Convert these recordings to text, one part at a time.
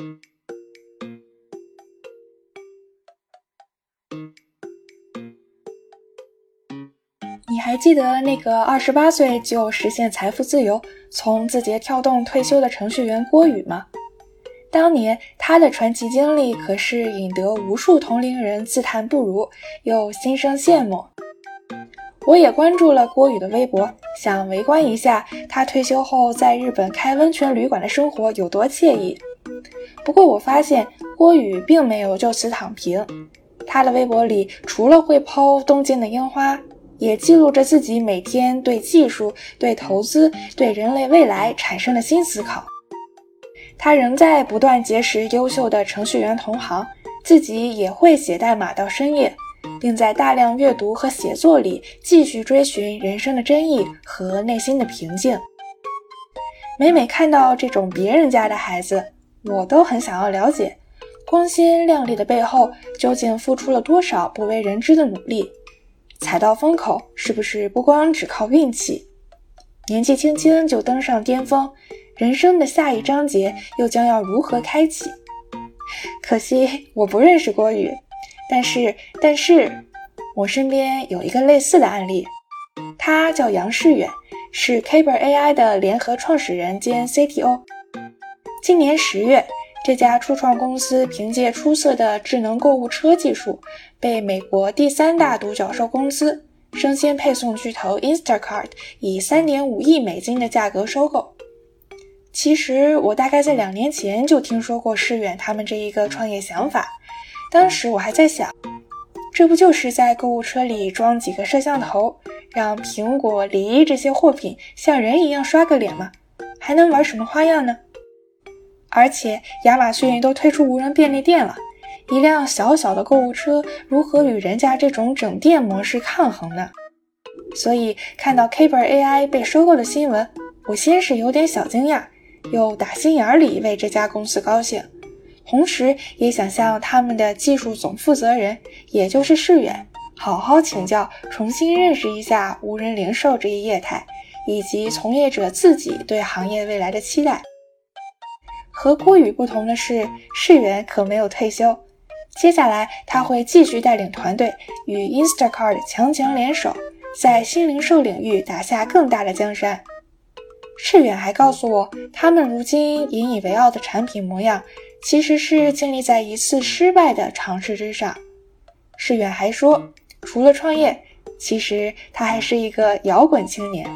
你还记得那个28岁就实现财富自由，从字节跳动退休的程序员郭宇吗？当年他的传奇经历可是引得无数同龄人自叹不如，又心生羡慕。我也关注了郭宇的微博，想围观一下他退休后在日本开温泉旅馆的生活有多惬意。不过我发现郭宇并没有就此躺平，他的微博里除了会抛东京的樱花，也记录着自己每天对技术、对投资、对人类未来产生的新思考。他仍在不断结识优秀的程序员同行，自己也会写代码到深夜，并在大量阅读和写作里继续追寻人生的真意和内心的平静。每每看到这种别人家的孩子，我都很想要了解，光鲜亮丽的背后究竟付出了多少不为人知的努力，踩到风口是不是不光只靠运气？年纪轻轻就登上巅峰，人生的下一章节又将要如何开启？可惜我不认识郭宇，但是我身边有一个类似的案例，他叫杨世远，是 Caper AI 的联合创始人兼 CTO。 今年10月，这家初创公司凭借出色的智能购物车技术，被美国第3大独角兽公司生鲜配送巨头 Instacart 以 3.5 亿美金的价格收购。其实我大概在2年前就听说过世远他们这一个创业想法，当时我还在想，这不就是在购物车里装几个摄像头，让苹果、梨这些货品像人一样刷个脸吗？还能玩什么花样呢？而且亚马逊都推出无人便利店了，一辆小小的购物车如何与人家这种整店模式抗衡呢？所以看到 Caper AI 被收购的新闻，我先是有点小惊讶，又打心眼里为这家公司高兴，同时也想向他们的技术总负责人，也就是世远，好好请教，重新认识一下无人零售这一业态，以及从业者自己对行业未来的期待。和郭宇不同的是，世远可没有退休，接下来他会继续带领团队与 Instacart 强强联手，在新零售领域打下更大的江山。世远还告诉我，他们如今引以为傲的产品模样，其实是建立在一次失败的尝试之上。世远还说，除了创业，其实他还是一个摇滚青年。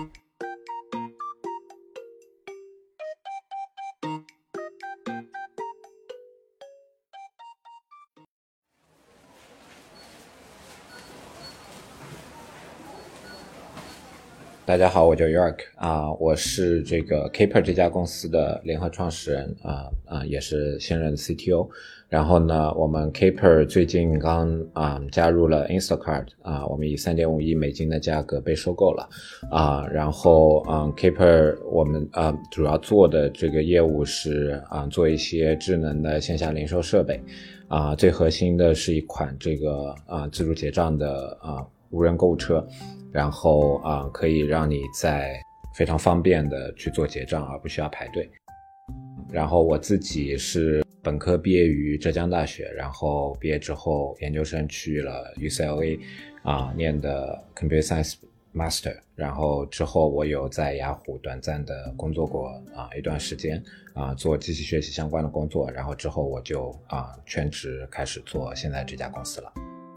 大家好，我叫 York 我是这个 Caper 这家公司的联合创始人也是现任 CTO。然后呢，我们 Caper 最近刚加入了 Instacart 我们以 3.5 亿美金的价格被收购了然后Caper 我们主要做的这个业务是做一些智能的线下零售设备最核心的是一款这个自助结账的无人购物车，然后可以让你在非常方便的去做结账，而不需要排队。然后我自己是本科毕业于浙江大学，然后毕业之后研究生去了 UCLA 念的 Computer Science Master， 然后之后我有在雅虎短暂的工作过一段时间做机器学习相关的工作，然后之后我就全职开始做现在这家公司了。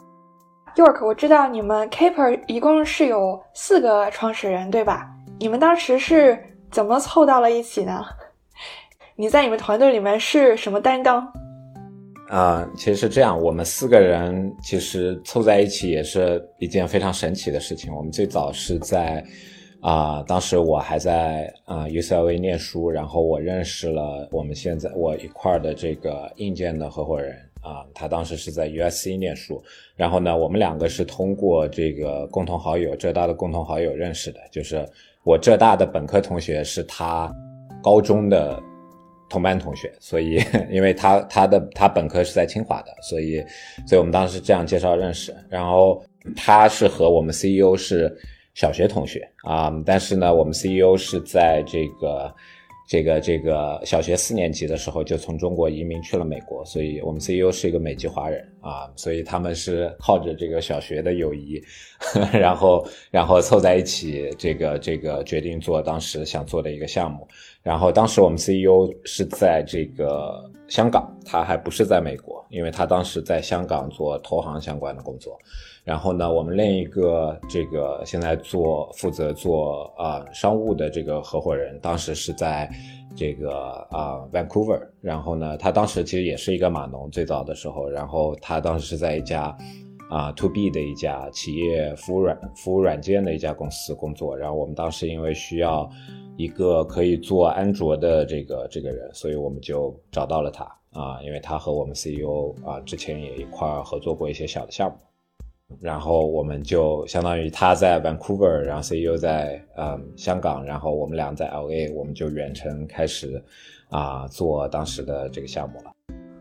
York， 我知道你们 Caper 一共是有4个创始人，对吧？你们当时是怎么凑到了一起呢？你在你们团队里面是什么担当？ 其实是这样，我们4个人其实凑在一起也是一件非常神奇的事情。我们最早是在当时我还在UCLA 念书，然后我认识了我一块的这个硬件的合伙人他当时是在 USC 念书，然后呢我们2个是通过这个共同好友，浙大的共同好友认识的，就是我浙大的本科同学是他高中的同班同学，所以因为他本科是在清华的，所以我们当时是这样介绍认识。然后他是和我们 CEO 是小学同学但是呢我们 CEO 是在这个这个小学4年级的时候就从中国移民去了美国，所以我们 CEO 是一个美籍华人啊，所以他们是靠着这个小学的友谊然后凑在一起这个决定做当时想做的一个项目。然后当时我们 CEO 是在这个香港，他还不是在美国，因为他当时在香港做投行相关的工作。然后呢，我们另一个这个现在负责做商务的这个合伙人，当时是在这个Vancouver。然后呢，他当时其实也是一个码农，最早的时候，然后他当时是在一家to B 的一家企业服务软件的一家公司工作。然后我们当时因为需要一个可以做安卓的这个人，所以我们就找到了他因为他和我们 CEO 之前也一块合作过一些小的项目。然后我们就相当于他在 Vancouver， 然后 CEO 在香港，然后我们俩在 LA， 我们就远程开始做当时的这个项目了。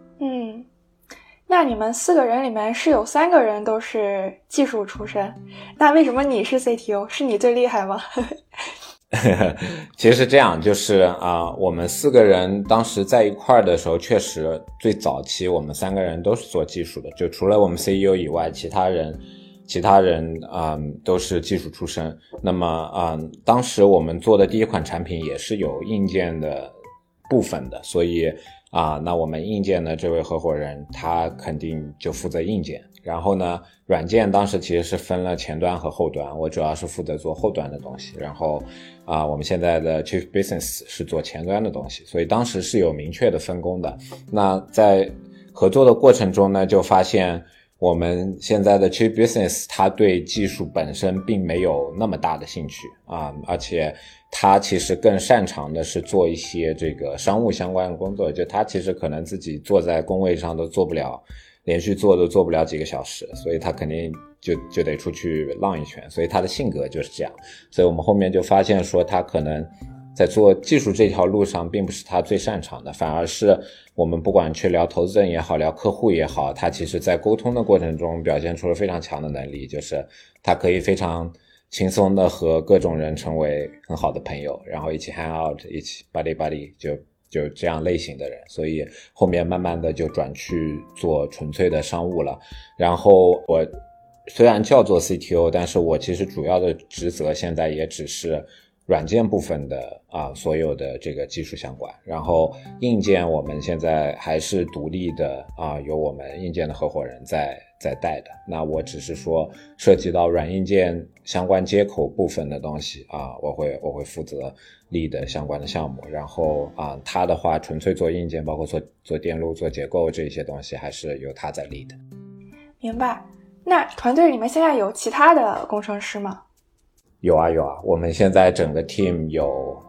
那你们4个人里面是有3个人都是技术出身，那为什么你是 CTO？ 是你最厉害吗？ 其实是这样，就是我们4个人当时在一块儿的时候，确实最早期我们3个人都是做技术的，就除了我们 CEO 以外，其他人都是技术出身。那么当时我们做的第一款产品也是有硬件的部分的，所以那我们硬件的这位合伙人他肯定就负责硬件。然后呢，软件当时其实是分了前端和后端，我主要是负责做后端的东西。然后我们现在的 Chief Business 是做前端的东西，所以当时是有明确的分工的。那在合作的过程中呢，就发现我们现在的 Chief Business 他对技术本身并没有那么大的兴趣而且他其实更擅长的是做一些这个商务相关的工作，就他其实可能自己坐在工位上都做不了，连续做都做不了几个小时，所以他肯定就得出去浪一圈，所以他的性格就是这样。所以我们后面就发现说他可能在做技术这条路上并不是他最擅长的，反而是我们不管去聊投资人也好，聊客户也好，他其实在沟通的过程中表现出了非常强的能力，就是他可以非常轻松的和各种人成为很好的朋友，然后一起 hang out， 一起 buddy 就这样类型的人，所以后面慢慢的就转去做纯粹的商务了。然后我虽然叫做 CTO， 但是我其实主要的职责现在也只是软件部分的所有的这个技术相关，然后硬件我们现在还是独立的由我们硬件的合伙人在带的。那我只是说涉及到软硬件相关接口部分的东西我会负责立的相关的项目，然后他的话纯粹做硬件，包括做电路做结构这些东西还是由他在立的。 明白。那团队里面现在有其他的工程师吗？ 有啊，我们现在整个 team 有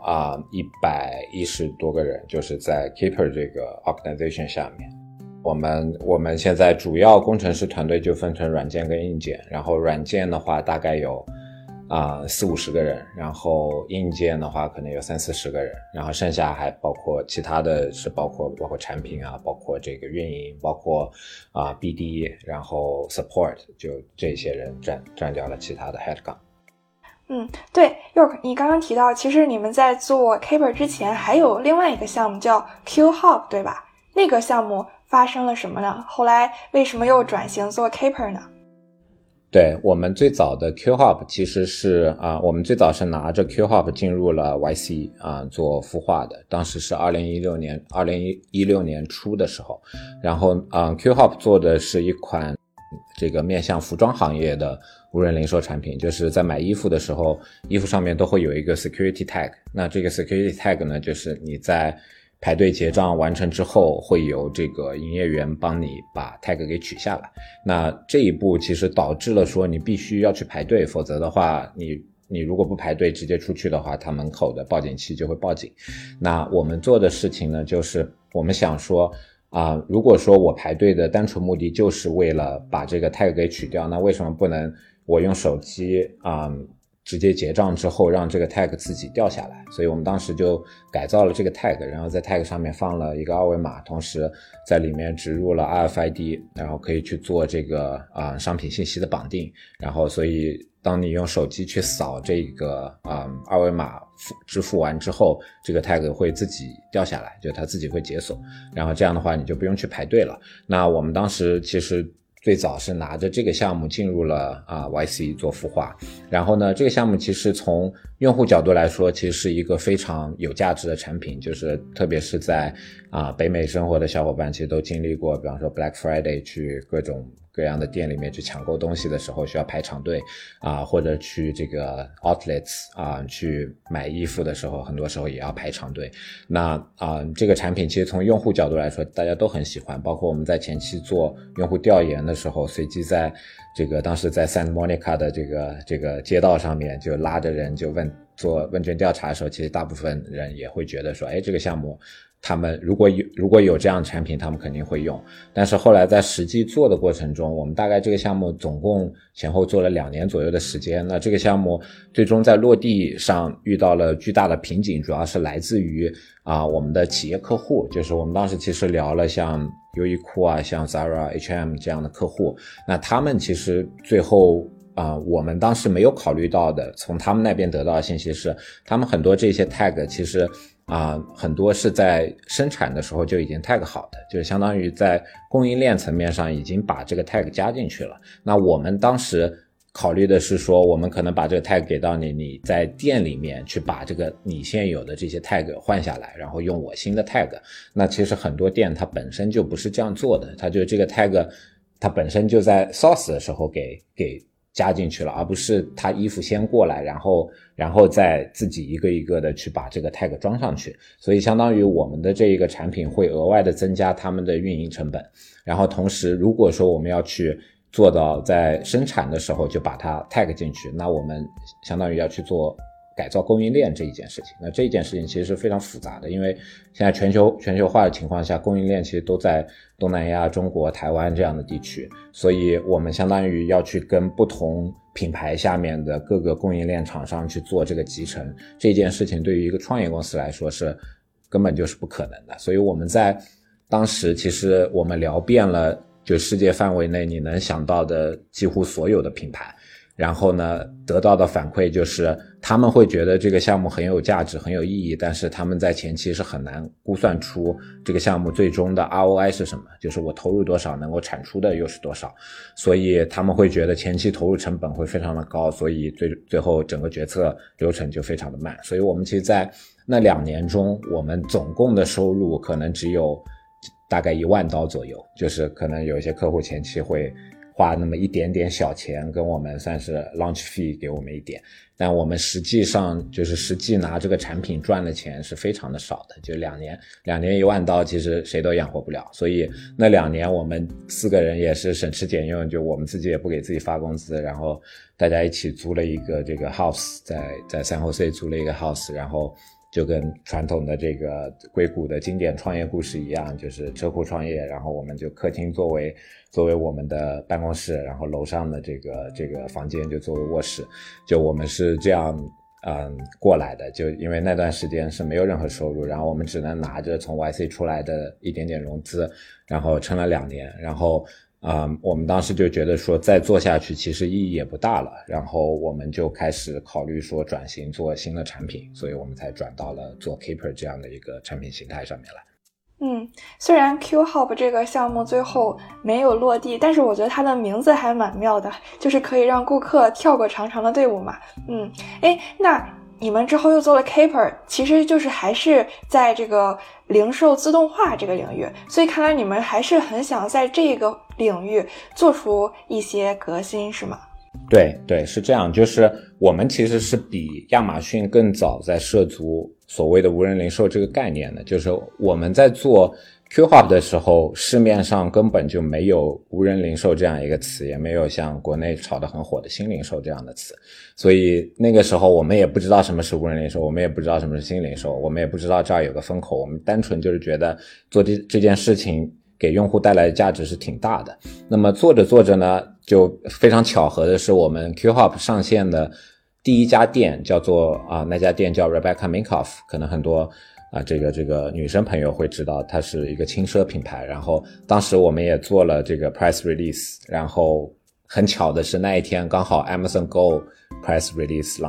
110多个人，就是在 Keeper 这个 organization 下面。我们现在主要工程师团队就分成软件跟硬件，然后软件的话大概有40-50个人，然后硬件的话可能有30-40个人，然后剩下还包括其他的是包括产品包括这个运营，包括BD， 然后 support， 就这些人占掉了其他的 headcount。 对 York， 你刚刚提到其实你们在做 Keeper 之前还有另外一个项目叫 QHub， 对吧？那个项目发生了什么呢？后来为什么又转型做 Keeper 呢？ 对，我们最早的 QHub 其实是我们最早是拿着 QHub 进入了 YC 做孵化的，当时是2016年初的时候，然后QHub 做的是一款这个面向服装行业的无人零售产品，就是在买衣服的时候，衣服上面都会有一个 security tag， 那这个 security tag 呢，就是你在排队结账完成之后，会由这个营业员帮你把 tag 给取下来。那这一步其实导致了说你必须要去排队，否则的话你如果不排队直接出去的话，它门口的报警器就会报警。那我们做的事情呢，就是我们想说如果说我排队的单纯目的就是为了把这个 tag 给取掉，那为什么不能我用手机直接结账之后让这个 tag 自己掉下来？所以我们当时就改造了这个 tag， 然后在 tag 上面放了一个二维码，同时在里面植入了 RFID， 然后可以去做这个商品信息的绑定，然后所以当你用手机去扫这个二维码支付完之后，这个 tag 会自己掉下来，就它自己会解锁，然后这样的话你就不用去排队了。那我们当时其实最早是拿着这个项目进入了YC 做孵化，然后呢，这个项目其实从用户角度来说，其实是一个非常有价值的产品，就是特别是在北美生活的小伙伴其实都经历过，比方说 Black Friday 去各种各样的店里面去抢购东西的时候需要排长队或者去这个 outlets 去买衣服的时候，很多时候也要排长队。那这个产品其实从用户角度来说大家都很喜欢，包括我们在前期做用户调研的时候，随机在这个当时在 Santa Monica 的这个街道上面就拉着人就做问卷调查的时候，其实大部分人也会觉得说，这个项目他们如果有这样的产品他们肯定会用。但是后来在实际做的过程中，我们大概这个项目总共前后做了2年左右的时间，那这个项目最终在落地上遇到了巨大的瓶颈，主要是来自于我们的企业客户，就是我们当时其实聊了像优衣库像 Zara、H&M 这样的客户，那他们其实最后我们当时没有考虑到的，从他们那边得到的信息是，他们很多这些 tag 其实很多是在生产的时候就已经 tag 好的，就是相当于在供应链层面上已经把这个 tag 加进去了。那我们当时考虑的是说，我们可能把这个 tag 给到你在店里面去把这个你现有的这些 tag 换下来，然后用我新的 tag。那其实很多店它本身就不是这样做的，它就这个 tag 它本身就在 source 的时候给加进去了，而不是他衣服先过来，然后再自己一个一个的去把这个 tag 装上去。所以相当于我们的这一个产品会额外的增加他们的运营成本，然后同时如果说我们要去做到在生产的时候就把它 tag 进去，那我们相当于要去做改造供应链这一件事情。那这一件事情其实是非常复杂的，因为现在全球化的情况下，供应链其实都在东南亚、中国、台湾这样的地区，所以我们相当于要去跟不同品牌下面的各个供应链厂商去做这个集成，这件事情对于一个创业公司来说是根本就是不可能的。所以我们在当时其实我们聊遍了就世界范围内你能想到的几乎所有的品牌，然后呢得到的反馈就是他们会觉得这个项目很有价值很有意义，但是他们在前期是很难估算出这个项目最终的 ROI 是什么，就是我投入多少能够产出的又是多少，所以他们会觉得前期投入成本会非常的高，所以最后整个决策流程就非常的慢。所以我们其实在那2年中，我们总共的收入可能只有大概$1万左右，就是可能有一些客户前期会花那么一点点小钱跟我们算是 launch fee 给我们一点，但我们实际上就是实际拿这个产品赚的钱是非常的少的，就2年$1万其实谁都养活不了。所以那2年我们4个人也是省吃俭用，就我们自己也不给自己发工资，然后大家一起租了一个这个 house， 在San Jose租了一个 house， 然后就跟传统的这个硅谷的经典创业故事一样，就是车库创业，然后我们就客厅作为我们的办公室，然后楼上的这个房间就作为卧室，就我们是这样过来的。就因为那段时间是没有任何收入，然后我们只能拿着从 YC 出来的一点点融资，然后撑了2年，然后我们当时就觉得说再做下去其实意义也不大了，然后我们就开始考虑说转型做新的产品，所以我们才转到了做 Keeper 这样的一个产品形态上面来。 虽然 QHOP 这个项目最后没有落地，但是我觉得它的名字还蛮妙的，就是可以让顾客跳过长长的队伍嘛。那你们之后又做了 Keeper， 其实就是还是在这个零售自动化这个领域，所以看来你们还是很想在这个领域做出一些革新，是吗？ 对，是这样，就是我们其实是比亚马逊更早在涉足所谓的无人零售这个概念的，就是我们在做 QHOP 的时候，市面上根本就没有无人零售这样一个词，也没有像国内炒得很火的新零售这样的词，所以那个时候我们也不知道什么是无人零售，我们也不知道什么是新零售，我们也不知道这儿有个风口，我们单纯就是觉得做这件事情给用户带来的价值是挺大的。那么做着呢，就非常巧合的是，我们 QHOP 上线的第一家店叫做那家店叫 Rebecca Minkoff， 可能很多这个女生朋友会知道，它是一个轻奢品牌。然后当时我们也做了这个 press release， 然后很巧的是那一天刚好 Amazon Go press release launch，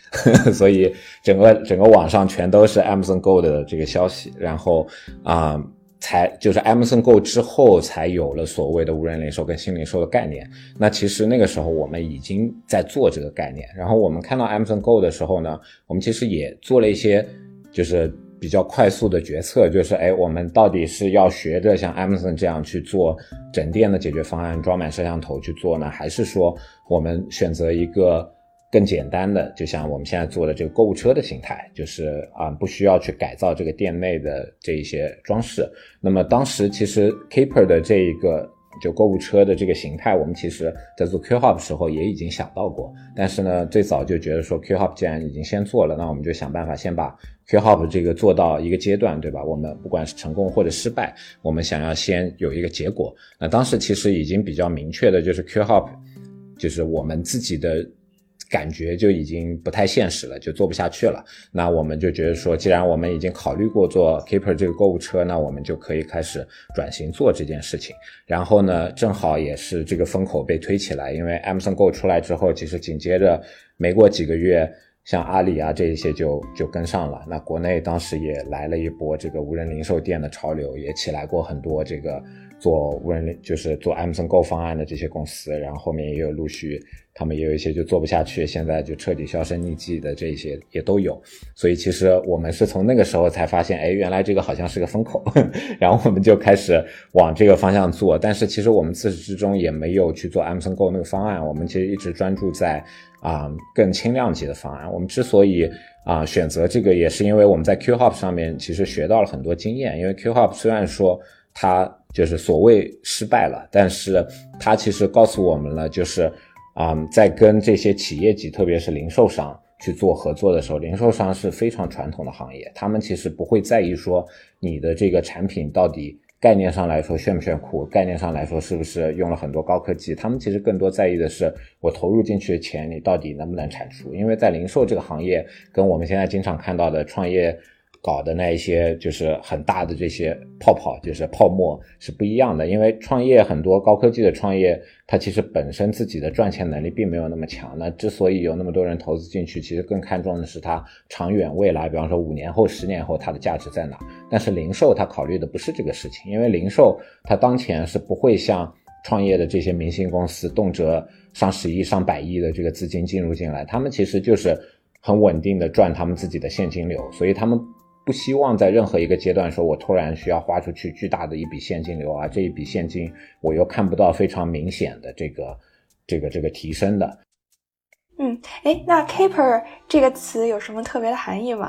所以整个网上全都是 Amazon Go 的这个消息，然后就是 Amazon Go 之后才有了所谓的无人零售跟新零售的概念。那其实那个时候我们已经在做这个概念，然后我们看到 Amazon Go 的时候呢，我们其实也做了一些就是比较快速的决策，就是我们到底是要学着像 Amazon 这样去做整店的解决方案，装满摄像头去做呢，还是说我们选择一个更简单的，就像我们现在做的这个购物车的形态，就是不需要去改造这个店内的这一些装饰。那么当时其实 Keeper 的这一个就购物车的这个形态，我们其实在做 QHop 时候也已经想到过，但是呢最早就觉得说 QHop 既然已经先做了，那我们就想办法先把 QHop 这个做到一个阶段，对吧？我们不管是成功或者失败，我们想要先有一个结果。那当时其实已经比较明确的就是 QHop 就是我们自己的感觉就已经不太现实了，就做不下去了。那我们就觉得说，既然我们已经考虑过做 Keeper 这个购物车，那我们就可以开始转型做这件事情。然后呢，正好也是这个风口被推起来，因为 Amazon Go 出来之后，其实紧接着没过几个月，像阿里啊这一些就跟上了。那国内当时也来了一波这个无人零售店的潮流，也起来过很多这个做就是做 Amazon Go 方案的这些公司，然后后面也有陆续他们也有一些就做不下去，现在就彻底销声匿迹的这些也都有。所以其实我们是从那个时候才发现，原来这个好像是个风口然后我们就开始往这个方向做。但是其实我们自始至终也没有去做 Amazon Go 那个方案，我们其实一直专注在更轻量级的方案。我们之所以选择这个，也是因为我们在 QHop 上面其实学到了很多经验。因为 QHop 虽然说它就是所谓失败了，但是它其实告诉我们了，就是在跟这些企业级特别是零售商去做合作的时候，零售商是非常传统的行业，他们其实不会在意说你的这个产品到底概念上来说炫不炫酷，概念上来说是不是用了很多高科技，他们其实更多在意的是我投入进去的钱你到底能不能产出。因为在零售这个行业跟我们现在经常看到的创业搞的那一些就是很大的这些泡就是泡沫是不一样的。因为创业很多高科技的创业，它其实本身自己的赚钱能力并没有那么强，那之所以有那么多人投资进去，其实更看重的是它长远未来，比方说5年后10年后它的价值在哪。但是零售它考虑的不是这个事情，因为零售它当前是不会像创业的这些明星公司动辄上10亿上100亿的这个资金进入进来，他们其实就是很稳定的赚他们自己的现金流，所以他们不希望在任何一个阶段说我突然需要花出去巨大的一笔现金流这一笔现金我又看不到非常明显的这个提升的。 那 Keeper 这个词有什么特别的含义吗？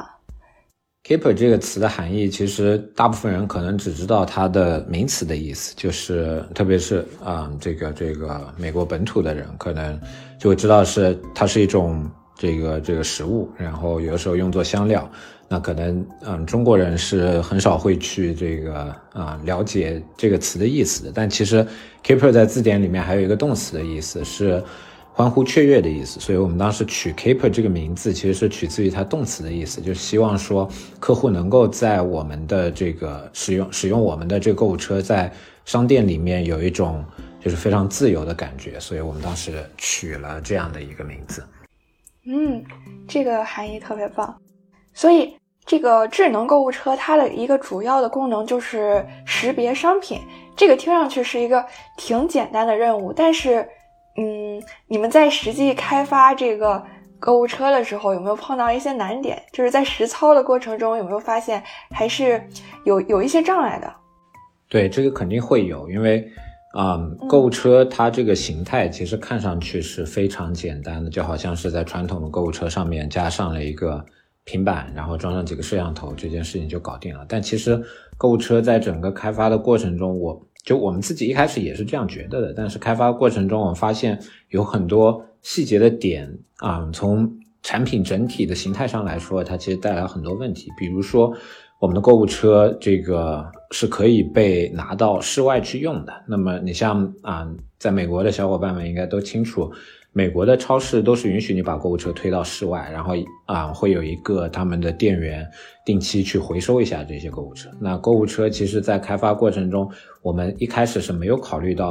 Keeper 这个词的含义，其实大部分人可能只知道它的名词的意思，就是特别是这个美国本土的人可能就会知道它是一种这个食物，然后有的时候用作香料。那可能中国人是很少会去这个了解这个词的意思的。但其实 Keeper 在字典里面还有一个动词的意思，是欢呼雀跃的意思。所以我们当时取 Keeper 这个名字其实是取自于它动词的意思，就是希望说客户能够在我们的这个使用我们的这个购物车，在商店里面有一种就是非常自由的感觉，所以我们当时取了这样的一个名字。 这个含义特别棒。所以这个智能购物车它的一个主要的功能就是识别商品，这个听上去是一个挺简单的任务，但是你们在实际开发这个购物车的时候有没有碰到一些难点？就是在实操的过程中有没有发现还是有一些障碍的？ 对，这个肯定会有，因为购物车它这个形态其实看上去是非常简单的，就好像是在传统的购物车上面加上了一个平板，然后装上几个摄像头，这件事情就搞定了。但其实购物车在整个开发的过程中，我们自己一开始也是这样觉得的，但是开发过程中我们发现有很多细节的点从产品整体的形态上来说，它其实带来很多问题。比如说我们的购物车这个是可以被拿到室外去用的，那么你像在美国的小伙伴们应该都清楚，美国的超市都是允许你把购物车推到室外，然后会有一个他们的店员定期去回收一下这些购物车。那购物车其实在开发过程中，我们一开始是没有考虑到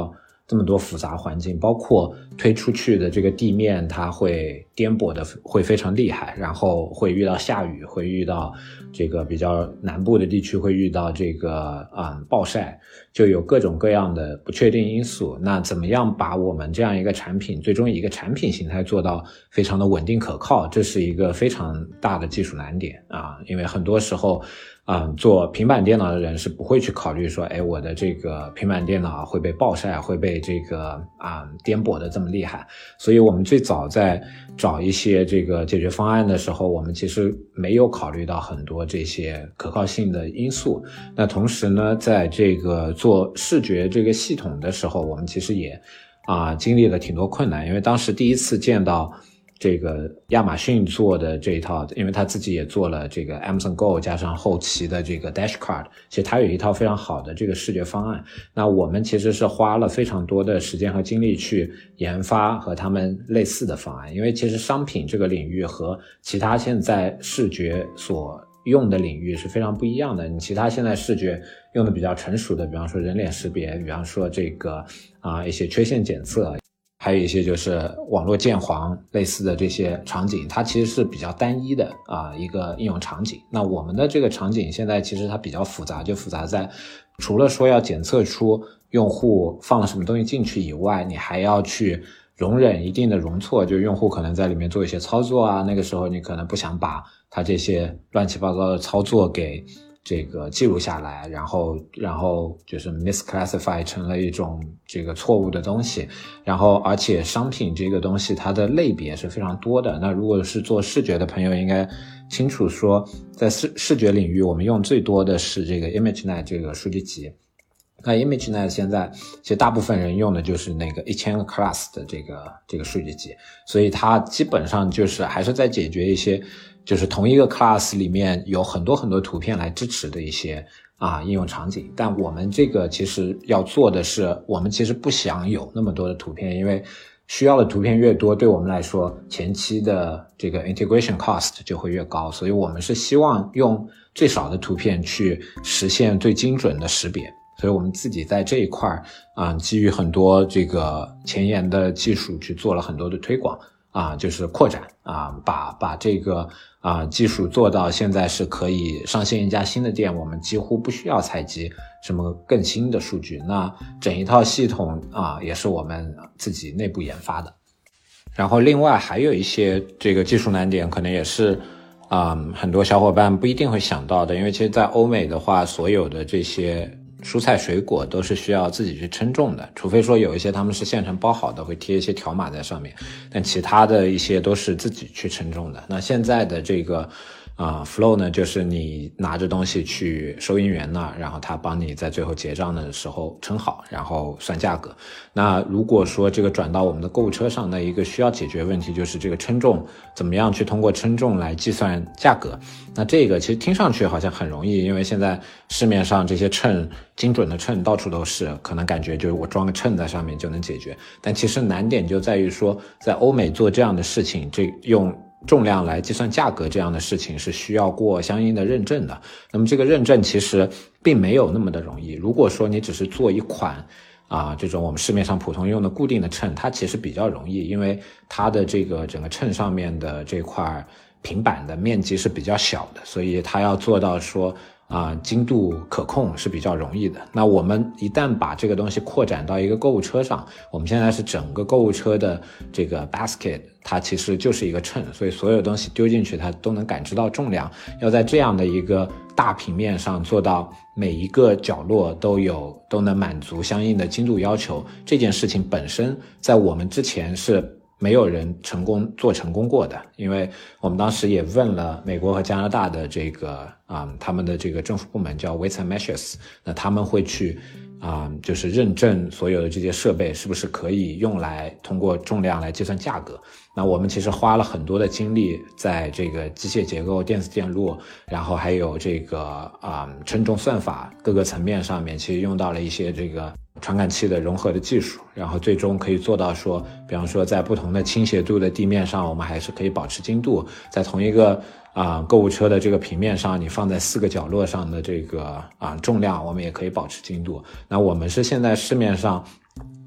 这么多复杂环境，包括推出去的这个地面它会颠簸的会非常厉害，然后会遇到下雨，会遇到这个比较南部的地区会遇到这个暴晒，就有各种各样的不确定因素。那怎么样把我们这样一个产品最终以一个产品形态做到非常的稳定可靠，这是一个非常大的技术难点因为很多时候做平板电脑的人是不会去考虑说我的这个平板电脑会被暴晒，会被这个颠簸的这么厉害。所以我们最早在找一些这个解决方案的时候，我们其实没有考虑到很多这些可靠性的因素。那同时呢，在这个做视觉这个系统的时候，我们其实也经历了挺多困难，因为当时第一次见到这个亚马逊做的这一套，因为他自己也做了这个 Amazon Go 加上后期的这个 Dash Card， 其实他有一套非常好的这个视觉方案。那我们其实是花了非常多的时间和精力去研发和他们类似的方案，因为其实商品这个领域和其他现在视觉所用的领域是非常不一样的。你其他现在视觉用的比较成熟的，比方说人脸识别，比方说这个一些缺陷检测，还有一些就是网络键黄类似的这些场景，它其实是比较单一的一个应用场景。那我们的这个场景现在其实它比较复杂，就复杂在除了说要检测出用户放了什么东西进去以外，你还要去容忍一定的容错，就用户可能在里面做一些操作那个时候你可能不想把它这些乱七八糟的操作给这个记录下来，然后就是 misclassify 成了一种这个错误的东西。然后而且商品这个东西它的类别是非常多的，那如果是做视觉的朋友应该清楚说，在视觉领域我们用最多的是这个 ImageNet 这个数据集。那 ImageNet 现在其实大部分人用的就是那个1000个 class 的这个数据集，所以它基本上就是还是在解决一些就是同一个 class 里面有很多很多图片来支持的一些应用场景。但我们这个其实要做的是，我们其实不想有那么多的图片，因为需要的图片越多，对我们来说前期的这个 integration cost 就会越高，所以我们是希望用最少的图片去实现最精准的识别。所以我们自己在这一块基于很多这个前沿的技术去做了很多的推广就是扩展把这个技术做到现在是可以上线一家新的店，我们几乎不需要采集什么更新的数据。那整一套系统也是我们自己内部研发的。然后另外还有一些这个技术难点可能也是很多小伙伴不一定会想到的，因为其实在欧美的话，所有的这些蔬菜水果都是需要自己去称重的，除非说有一些他们是现成包好的，会贴一些条码在上面，但其他的一些都是自己去称重的。那现在的这个flow 呢，就是你拿着东西去收银员那，然后他帮你在最后结账的时候称好，然后算价格。那如果说这个转到我们的购物车上，那一个需要解决问题就是这个称重怎么样去通过称重来计算价格。那这个其实听上去好像很容易，因为现在市面上这些秤，精准的秤到处都是，可能感觉就是我装个秤在上面就能解决。但其实难点就在于说，在欧美做这样的事情，用重量来计算价格这样的事情是需要过相应的认证的。那么这个认证其实并没有那么的容易。如果说你只是做一款这种我们市面上普通用的固定的秤，它其实比较容易，因为它的这个整个秤上面的这块平板的面积是比较小的，所以它要做到说精度可控是比较容易的。那我们一旦把这个东西扩展到一个购物车上，我们现在是整个购物车的这个 basket 它其实就是一个秤，所以所有东西丢进去它都能感知到重量。要在这样的一个大平面上做到每一个角落都能满足相应的精度要求，这件事情本身在我们之前是没有人成功过的。因为我们当时也问了美国和加拿大的这个他们的这个政府部门叫 Weights and Measures， 那他们会去就是认证所有的这些设备是不是可以用来通过重量来计算价格。那我们其实花了很多的精力在这个机械结构、电子电路，然后还有这个称重算法各个层面上面，其实用到了一些这个传感器的融合的技术，然后最终可以做到说，比方说在不同的倾斜度的地面上，我们还是可以保持精度。在同一个购物车的这个平面上，你放在4个角落上的这个重量，我们也可以保持精度。那我们是现在市面上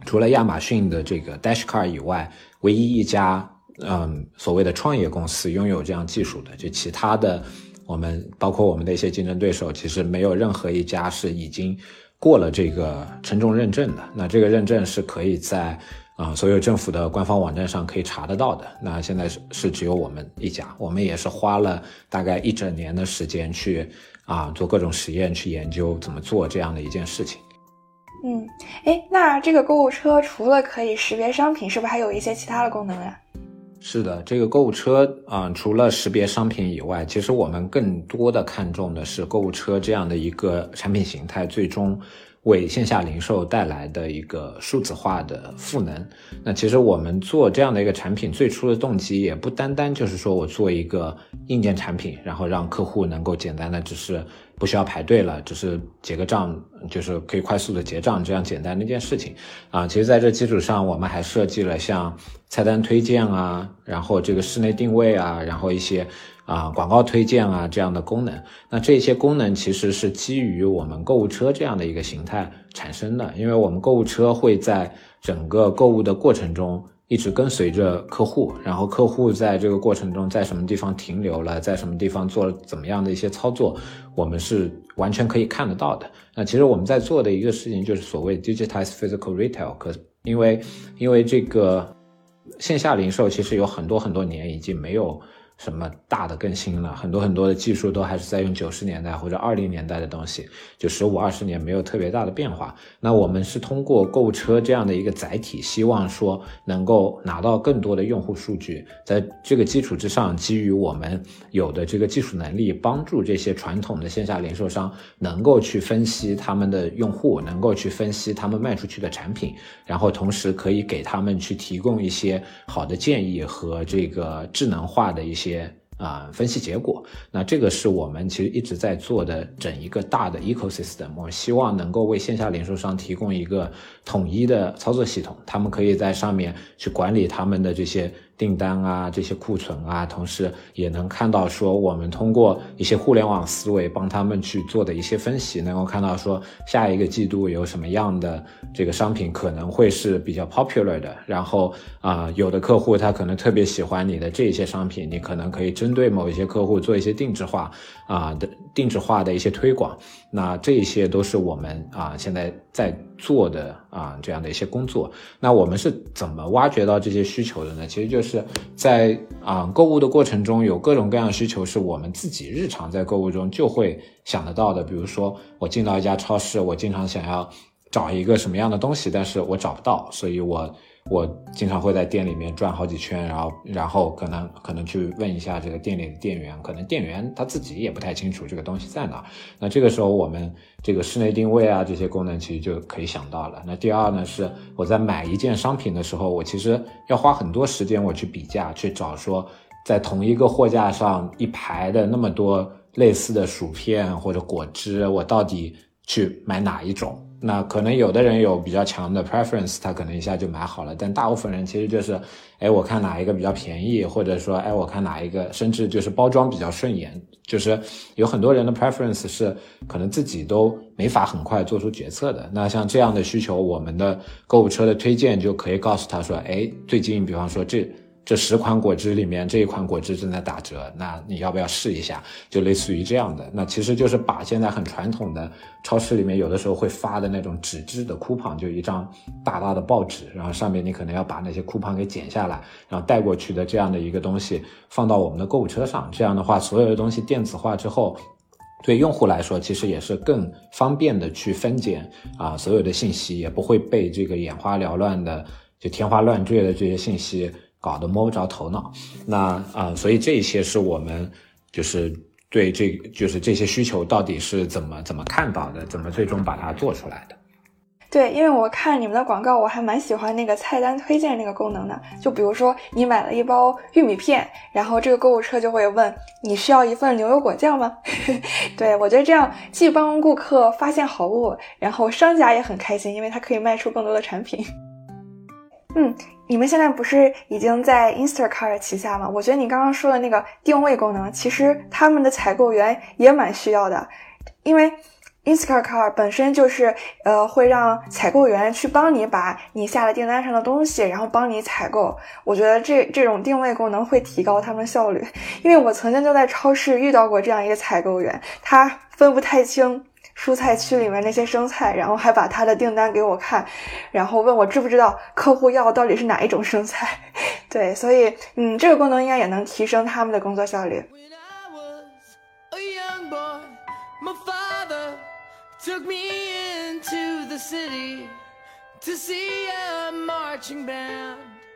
除了亚马逊的这个 Dashcart 以外，唯一一家所谓的创业公司拥有这样技术的。就其他的包括我们的一些竞争对手，其实没有任何一家是已经过了这个承重认证的。那这个认证是可以在所有政府的官方网站上可以查得到的。那现在是只有我们一家，我们也是花了大概1整年的时间去做各种实验，去研究怎么做这样的一件事情。 那这个购物车除了可以识别商品，是不是还有一些其他的功能呀？ 是的，这个购物车除了识别商品以外，其实我们更多的看重的是购物车这样的一个产品形态最终为线下零售带来的一个数字化的赋能。那其实我们做这样的一个产品最初的动机也不单单就是说我做一个硬件产品，然后让客户能够简单的只是不需要排队了，只是结个账，就是可以快速的结账这样简单的一件事情其实在这基础上我们还设计了像菜单推荐然后这个室内定位然后一些广告推荐这样的功能。那这些功能其实是基于我们购物车这样的一个形态产生的，因为我们购物车会在整个购物的过程中一直跟随着客户，然后客户在这个过程中在什么地方停留了，在什么地方做了怎么样的一些操作，我们是完全可以看得到的。那其实我们在做的一个事情就是所谓 digitize physical retail， 因为这个线下零售其实有很多年已经没有什么大的更新了，很多的技术都还是在用90年代或者20年代的东西，就15、20年没有特别大的变化。那我们是通过购物车这样的一个载体，希望说能够拿到更多的用户数据，在这个基础之上，基于我们有的这个技术能力，帮助这些传统的线下零售商能够去分析他们的用户，能够去分析他们卖出去的产品，然后同时可以给他们去提供一些好的建议和这个智能化的一些分析结果。那这个是我们其实一直在做的整一个大的 ecosystem， 我希望能够为线下零售商提供一个统一的操作系统，他们可以在上面去管理他们的这些订单这些库存同时也能看到说我们通过一些互联网思维帮他们去做的一些分析，能够看到说下一个季度有什么样的这个商品可能会是比较 popular 的，然后有的客户他可能特别喜欢你的这些商品，你可能可以针对某一些客户做一些定制化的一些推广。那这一些都是我们现在在做的这样的一些工作。那我们是怎么挖掘到这些需求的呢？其实就是在购物的过程中有各种各样的需求是我们自己日常在购物中就会想得到的。比如说我进到一家超市，我经常想要找一个什么样的东西，但是我找不到，所以我经常会在店里面转好几圈，然后可能去问一下这个店里的店员，可能店员他自己也不太清楚这个东西在哪。那这个时候我们这个室内定位这些功能其实就可以想到了。那第二呢，是我在买一件商品的时候，我其实要花很多时间我去比价，去找说在同一个货架上一排的那么多类似的薯片或者果汁，我到底去买哪一种。那可能有的人有比较强的 preference， 他可能一下就买好了，但大部分人其实就是我看哪一个比较便宜，或者说我看哪一个甚至就是包装比较顺眼，就是有很多人的 preference 是可能自己都没法很快做出决策的。那像这样的需求，我们的购物车的推荐就可以告诉他说最近比方说这10款果汁里面这一款果汁正在打折，那你要不要试一下，就类似于这样的。那其实就是把现在很传统的超市里面有的时候会发的那种纸质的coupon，就一张大大的报纸，然后上面你可能要把那些coupon给剪下来，然后带过去的这样的一个东西放到我们的购物车上。这样的话所有的东西电子化之后，对用户来说其实也是更方便的去分拣所有的信息，也不会被这个眼花缭乱的就天花乱坠的这些信息搞得摸不着头脑。那所以这一些是我们就是对就是这些需求到底是怎么看到的，怎么最终把它做出来的。 对，因为我看你们的广告，我还蛮喜欢那个菜单推荐那个功能的。就比如说你买了一包玉米片，然后这个购物车就会问你需要一份牛油果酱吗？对，我觉得这样既帮顾客发现好物，然后商家也很开心，因为他可以卖出更多的产品。你们现在不是已经在 Instacart 旗下吗？我觉得你刚刚说的那个定位功能，其实他们的采购员也蛮需要的，因为 Instacart 本身就是会让采购员去帮你把你下了订单上的东西，然后帮你采购。我觉得这种定位功能会提高他们效率，因为我曾经就在超市遇到过这样一个采购员，他分不太清蔬菜区里面那些生菜，然后还把他的订单给我看，然后问我知不知道客户要到底是哪一种生菜。对，所以这个功能应该也能提升他们的工作效率。 Took me into the city to see a marching band.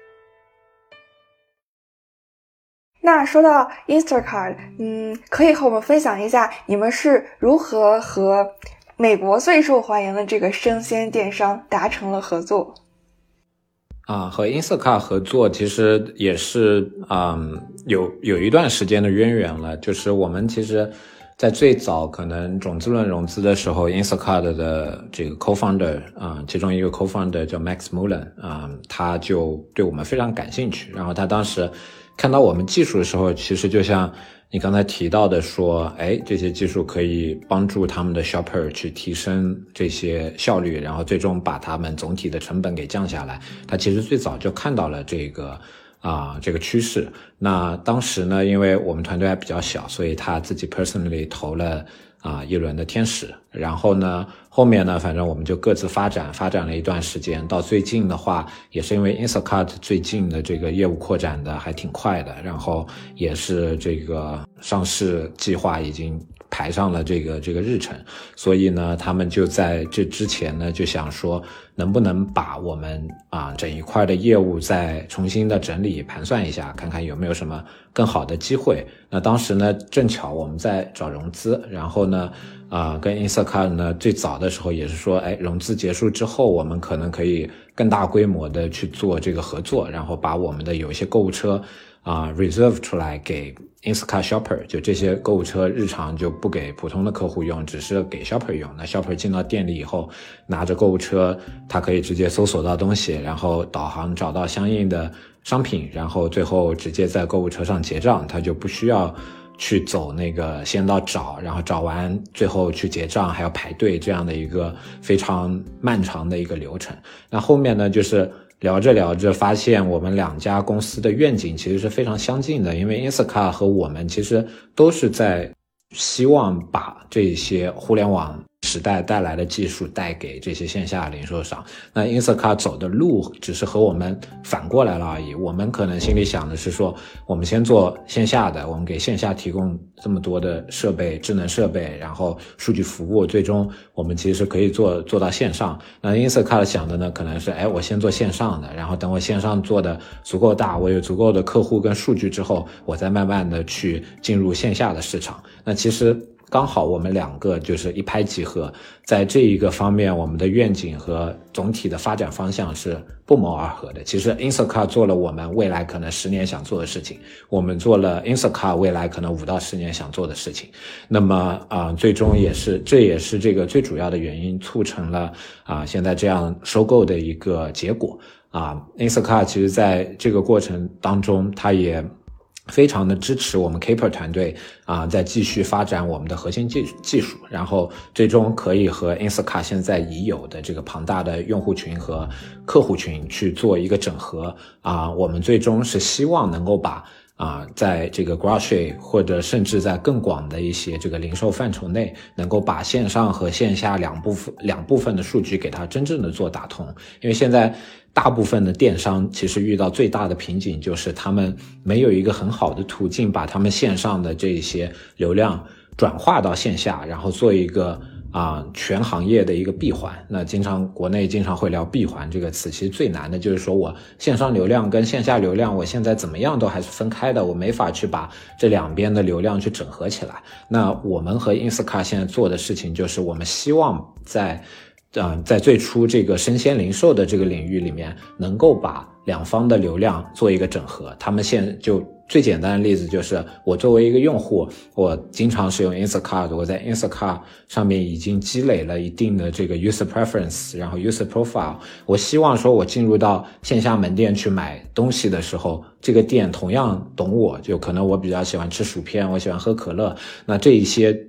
那说到 Instacart， 可以和我们分享一下你们是如何和美国最受欢迎的这个生鲜电商达成了合作？ 和 Instacart 合作其实也是有一段时间的渊源了，就是我们其实在最早可能种子轮融资的时候 Instacart 的这个 co-founder 其中一个 co-founder 叫 Max Mullen 他就对我们非常感兴趣，然后他当时看到我们技术的时候，其实就像你刚才提到的说，这些技术可以帮助他们的 shopper 去提升这些效率，然后最终把他们总体的成本给降下来。他其实最早就看到了这个趋势。那当时呢，因为我们团队还比较小，所以他自己 personally 投了一轮的天使。然后呢，后面呢，反正我们就各自发展了一段时间，到最近的话，也是因为 Instacart 最近的这个业务扩展的还挺快的，然后也是这个上市计划已经排上了这个日程，所以呢，他们就在这之前呢，就想说能不能把我们整一块的业务再重新的整理盘算一下，看看有没有什么更好的机会。那当时呢，正巧我们在找融资，然后呢跟 Instacart 呢最早的时候也是说融资结束之后，我们可能可以更大规模的去做这个合作，然后把我们的有一些购物车reserve 出来给 Instacart shopper， 就这些购物车日常就不给普通的客户用，只是给 shopper 用。那 shopper 进到店里以后，拿着购物车，他可以直接搜索到东西，然后导航找到相应的商品，然后最后直接在购物车上结账，他就不需要去走那个先到找，然后找完最后去结账还要排队，这样的一个非常漫长的一个流程。那后面呢，就是聊着发现我们两家公司的愿景其实是非常相近的，因为 Instacart 和我们其实都是在希望把这些互联网时代带来的技术带给这些线下零售商。那 Instacart 走的路只是和我们反过来了而已，我们可能心里想的是说，我们先做线下的，我们给线下提供这么多的设备，智能设备，然后数据服务，最终我们其实可以做到线上。那 Instacart 想的呢，可能是我先做线上的，然后等我线上做的足够大，我有足够的客户跟数据之后，我再慢慢的去进入线下的市场。那其实刚好我们两个就是一拍即合，在这一个方面我们的愿景和总体的发展方向是不谋而合的。其实 Instacart 做了我们未来可能10年想做的事情，我们做了 Instacart 未来可能5到10年想做的事情。那么最终这也是这个最主要的原因，促成了现在这样收购的一个结果。Instacart 其实在这个过程当中，它也非常的支持我们 Caper 团队在继续发展我们的核心技术，然后最终可以和 Instacart 现在已有的这个庞大的用户群和客户群去做一个整合。我们最终是希望能够把在这个 grocery 或者甚至在更广的一些这个零售范畴内，能够把线上和线下两部分的数据给它真正的做打通。因为现在大部分的电商其实遇到最大的瓶颈，就是他们没有一个很好的途径把他们线上的这些流量转化到线下，然后做一个全行业的一个闭环。那国内经常会聊闭环这个词，其实最难的就是说我线上流量跟线下流量我现在怎么样都还是分开的，我没法去把这两边的流量去整合起来。那我们和 Instacart 现在做的事情就是我们希望在最初这个生鲜零售的这个领域里面，能够把两方的流量做一个整合。他们就最简单的例子就是，我作为一个用户，我经常使用 Instacart， 我在 Instacart 上面已经积累了一定的这个 user preference， 然后 user profile。我希望说我进入到线下门店去买东西的时候，这个店同样懂我，就可能我比较喜欢吃薯片，我喜欢喝可乐，那这一些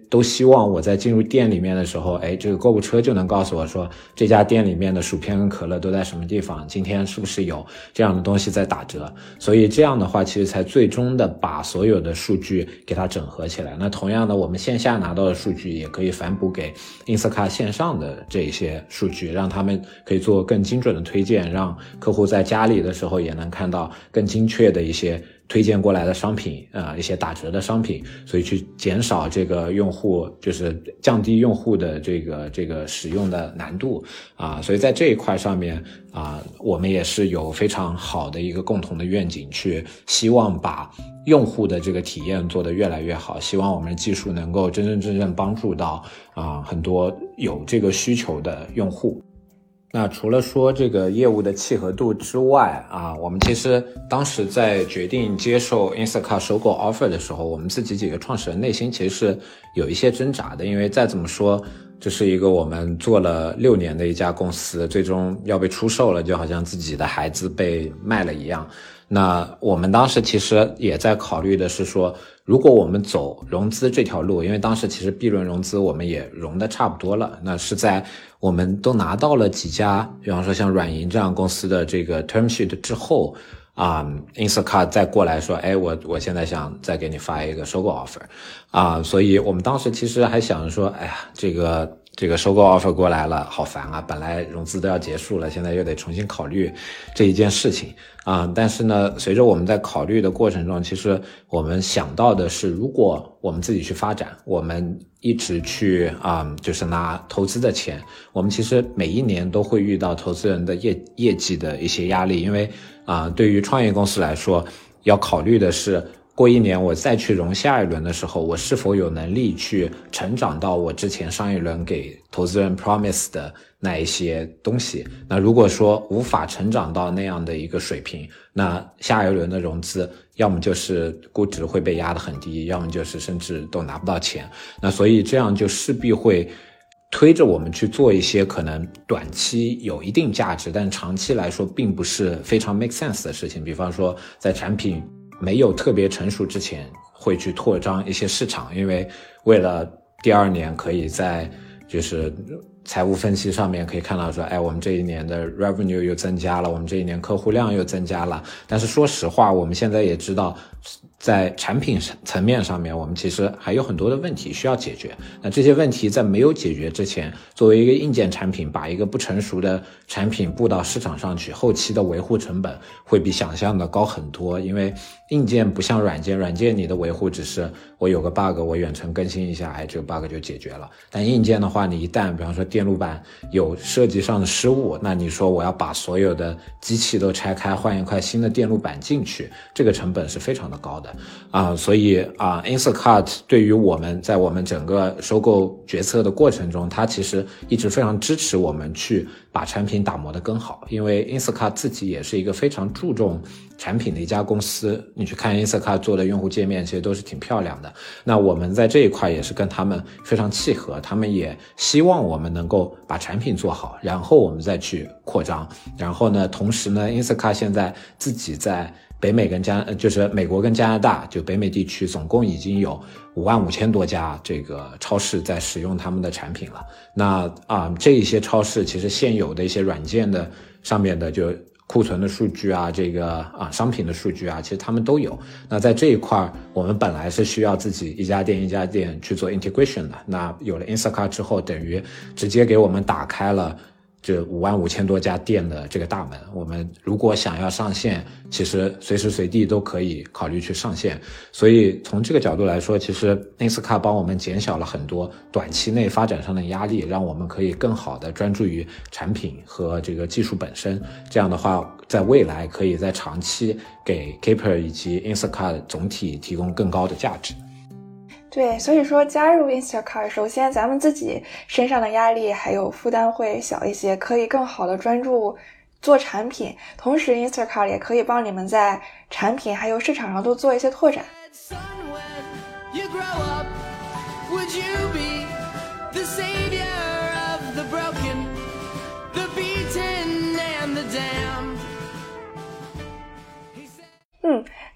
都希望我在进入店里面的时候，这个购物车就能告诉我说这家店里面的薯片跟可乐都在什么地方，今天是不是有这样的东西在打折。所以这样的话其实才最终的把所有的数据给它整合起来。那同样的，我们线下拿到的数据也可以反哺给 Instacart 线上的这些数据，让他们可以做更精准的推荐，让客户在家里的时候也能看到更精确的一些推荐过来的商品一些打折的商品，所以去减少这个用户，就是降低用户的这个使用的难度所以在这一块上面我们也是有非常好的一个共同的愿景，去希望把用户的这个体验做得越来越好，希望我们的技术能够真正帮助到很多有这个需求的用户。那除了说这个业务的契合度之外我们其实当时在决定接受 Instacart 收购 offer 的时候，我们自己几个创始人内心其实是有一些挣扎的，因为再怎么说这是一个我们做了6年的一家公司，最终要被出售了，就好像自己的孩子被卖了一样。那我们当时其实也在考虑的是说，如果我们走融资这条路，因为当时其实 B 轮融资我们也融得差不多了，那是在我们都拿到了几家比方说像软银这样公司的这个 term sheet 之后Instacart 再过来说我现在想再给你发一个收购 offer 所以我们当时其实还想着说这个收购 offer 过来了好烦本来融资都要结束了，现在又得重新考虑这一件事情但是呢随着我们在考虑的过程中，其实我们想到的是，如果我们自己去发展，我们一直去就是拿投资的钱，我们其实每一年都会遇到投资人的业绩的一些压力，因为对于创业公司来说，要考虑的是过一年我再去融下一轮的时候，我是否有能力去成长到我之前上一轮给投资人 promise 的那一些东西。那如果说无法成长到那样的一个水平，那下一轮的融资要么就是估值会被压得很低，要么就是甚至都拿不到钱。那所以这样就势必会推着我们去做一些可能短期有一定价值，但长期来说并不是非常 make sense 的事情。比方说在产品没有特别成熟之前会去扩张一些市场，因为为了第2年可以在就是财务分析上面可以看到说我们这一年的 revenue 又增加了，我们这一年客户量又增加了，但是说实话我们现在也知道在产品层面上面我们其实还有很多的问题需要解决。那这些问题在没有解决之前，作为一个硬件产品把一个不成熟的产品布到市场上去，后期的维护成本会比想象的高很多。因为硬件不像软件你的维护只是我有个 bug 我远程更新一下这个 bug 就解决了，但硬件的话你一旦比方说电路板有设计上的失误，那你说我要把所有的机器都拆开换一块新的电路板进去，这个成本是非常的高的所以Instacart 对于我们在我们整个收购决策的过程中，它其实一直非常支持我们去把产品打磨得更好。因为 Instacart 自己也是一个非常注重产品的一家公司，你去看 Instacart 做的用户界面其实都是挺漂亮的，那我们在这一块也是跟他们非常契合，他们也希望我们能够把产品做好，然后我们再去扩张。然后呢同时呢 Instacart 现在自己在北美跟就是美国跟加拿大就北美地区总共已经有55000多家这个超市在使用他们的产品了。那这一些超市其实现有的一些软件的上面的就库存的数据这个商品的数据其实他们都有。那在这一块我们本来是需要自己一家店去做 integration 的，那有了 Instacart 之后等于直接给我们打开了这55000多家店的这个大门，我们如果想要上线其实随时随地都可以考虑去上线。所以从这个角度来说，其实 Instacart 帮我们减小了很多短期内发展上的压力，让我们可以更好的专注于产品和这个技术本身。这样的话在未来可以在长期给 Caper 以及 Instacart 总体提供更高的价值。 对，所以说加入 Instacart， 首先咱们自己身上的压力还有负担会小一些，可以更好的专注做产品，同时 Instacart 也可以帮你们在产品还有市场上都做一些拓展。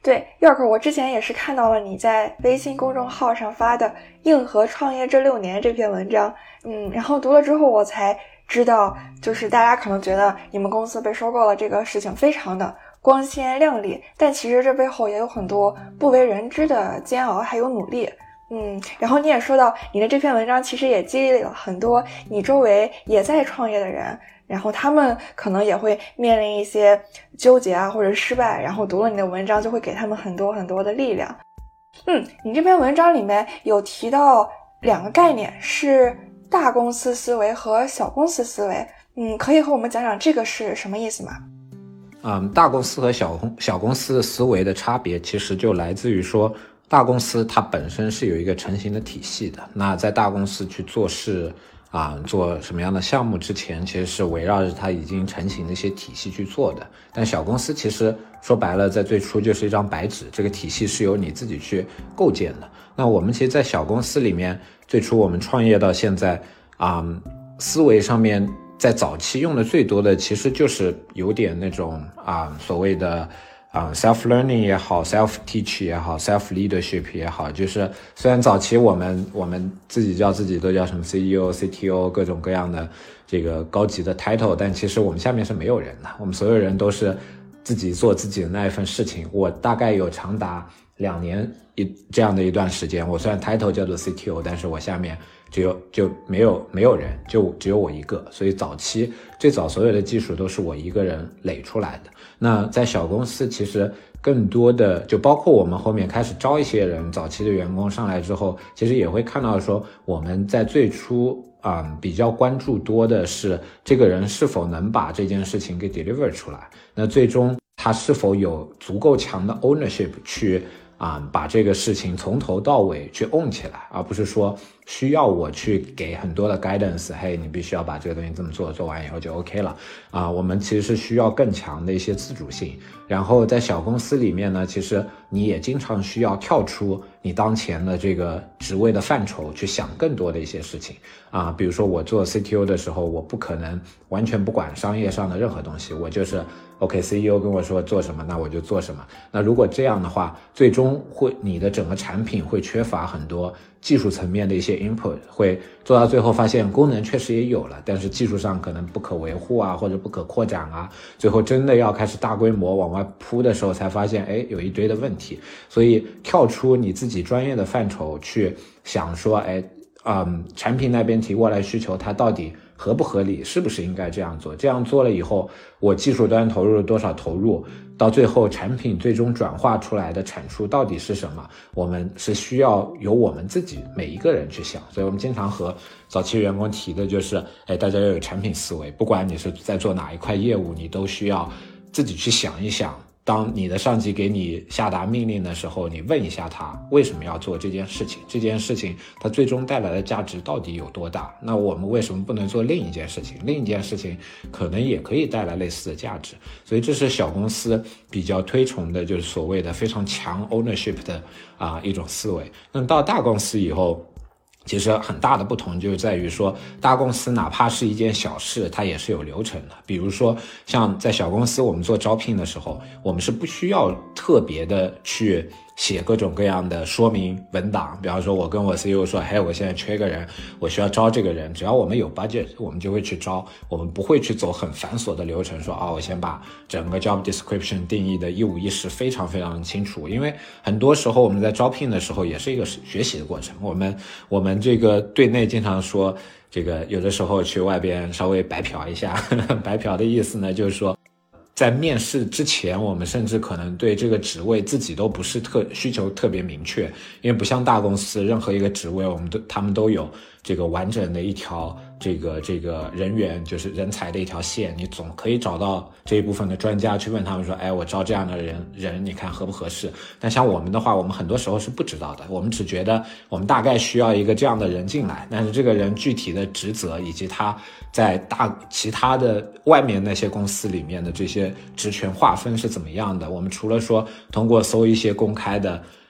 对，York，我之前也是看到了你在微信公众号上发的《硬核创业这6年》这篇文章，然后读了之后我才知道，就是大家可能觉得你们公司被收购了这个事情非常的光鲜亮丽，但其实这背后也有很多不为人知的煎熬还有努力。然后你也说到你的这篇文章其实也激励了很多你周围也在创业的人，然后他们可能也会面临一些纠结啊或者失败，然后读了你的文章就会给他们很多很多的力量。你这篇文章里面有提到2个概念，是大公司思维和小公司思维，可以和我们讲讲这个是什么意思吗？ 大公司和小公司思维的差别其实就来自于说，大公司它本身是有一个成型的体系的，那在大公司去做事做什么样的项目之前，其实是围绕着它已经成型的一些体系去做的。但小公司其实说白了，在最初就是一张白纸，这个体系是由你自己去构建的。那我们其实在小公司里面，最初我们创业到现在思维上面在早期用的最多的其实就是有点那种所谓的self-learning 也好 self-teach 也好 self-leadership 也好，就是虽然早期我们自己叫自己都叫什么 CEO CTO 各种各样的这个高级的 title， 但其实我们下面是没有人的，我们所有人都是自己做自己的那一份事情。我大概有长达2年这样的一段时间，我虽然 title 叫做 CTO， 但是我下面就没有人，就只有我一个，所以最早所有的技术都是我一个人垒出来的。那在小公司其实更多的就包括我们后面开始招一些人，早期的员工上来之后，其实也会看到说我们在最初比较关注多的是这个人是否能把这件事情给 deliver 出来，那最终他是否有足够强的 ownership 去把这个事情从头到尾去 own 起来，而不是说需要我去给很多的 guidance， 嘿，你必须要把这个东西这么做，做完以后就 OK 了我们其实是需要更强的一些自主性。然后在小公司里面呢，其实你也经常需要跳出你当前的这个职位的范畴去想更多的一些事情比如说我做 CTO 的时候，我不可能完全不管商业上的任何东西，我就是OK CEO 跟我说做什么，那我就做什么。那如果这样的话，最终你的整个产品会缺乏很多技术层面的一些 input， 会做到最后发现功能确实也有了，但是技术上可能不可维护或者不可扩展最后真的要开始大规模往外铺的时候，才发现有一堆的问题。所以跳出你自己专业的范畴去想说产品那边提过来需求，它到底合不合理，是不是应该这样做，这样做了以后我技术端投入了多少投入，到最后产品最终转化出来的产出到底是什么，我们是需要由我们自己每一个人去想。所以我们经常和早期员工提的就是大家要有产品思维，不管你是在做哪一块业务，你都需要自己去想一想，当你的上级给你下达命令的时候，你问一下他为什么要做这件事情，这件事情它最终带来的价值到底有多大，那我们为什么不能做另一件事情，另一件事情可能也可以带来类似的价值。所以这是小公司比较推崇的，就是所谓的非常强 ownership 的一种思维。那到大公司以后，其实很大的不同就在于说，大公司哪怕是一件小事，它也是有流程的。比如说像在小公司我们做招聘的时候，我们是不需要特别的去写各种各样的说明文档，比方说我跟我 CEO 说，我现在缺个人，我需要招这个人，只要我们有 budget 我们就会去招，我们不会去走很繁琐的流程，说我先把整个 job description 定义的一五一十非常非常清楚。因为很多时候我们在招聘的时候也是一个学习的过程，我们这个对内经常说这个有的时候去外边稍微白嫖一下白嫖的意思呢，就是说在面试之前，我们甚至可能对这个职位自己都不是需求特别明确，因为不像大公司任何一个职位他们都有这个完整的一条这个人员就是人才的一条线，你总可以找到这一部分的专家去问他们说，我招这样的人你看合不合适。但像我们的话，我们很多时候是不知道的，我们只觉得我们大概需要一个这样的人进来，但是这个人具体的职责以及他在其他的外面那些公司里面的这些职权划分是怎么样的，我们除了说通过搜一些公开的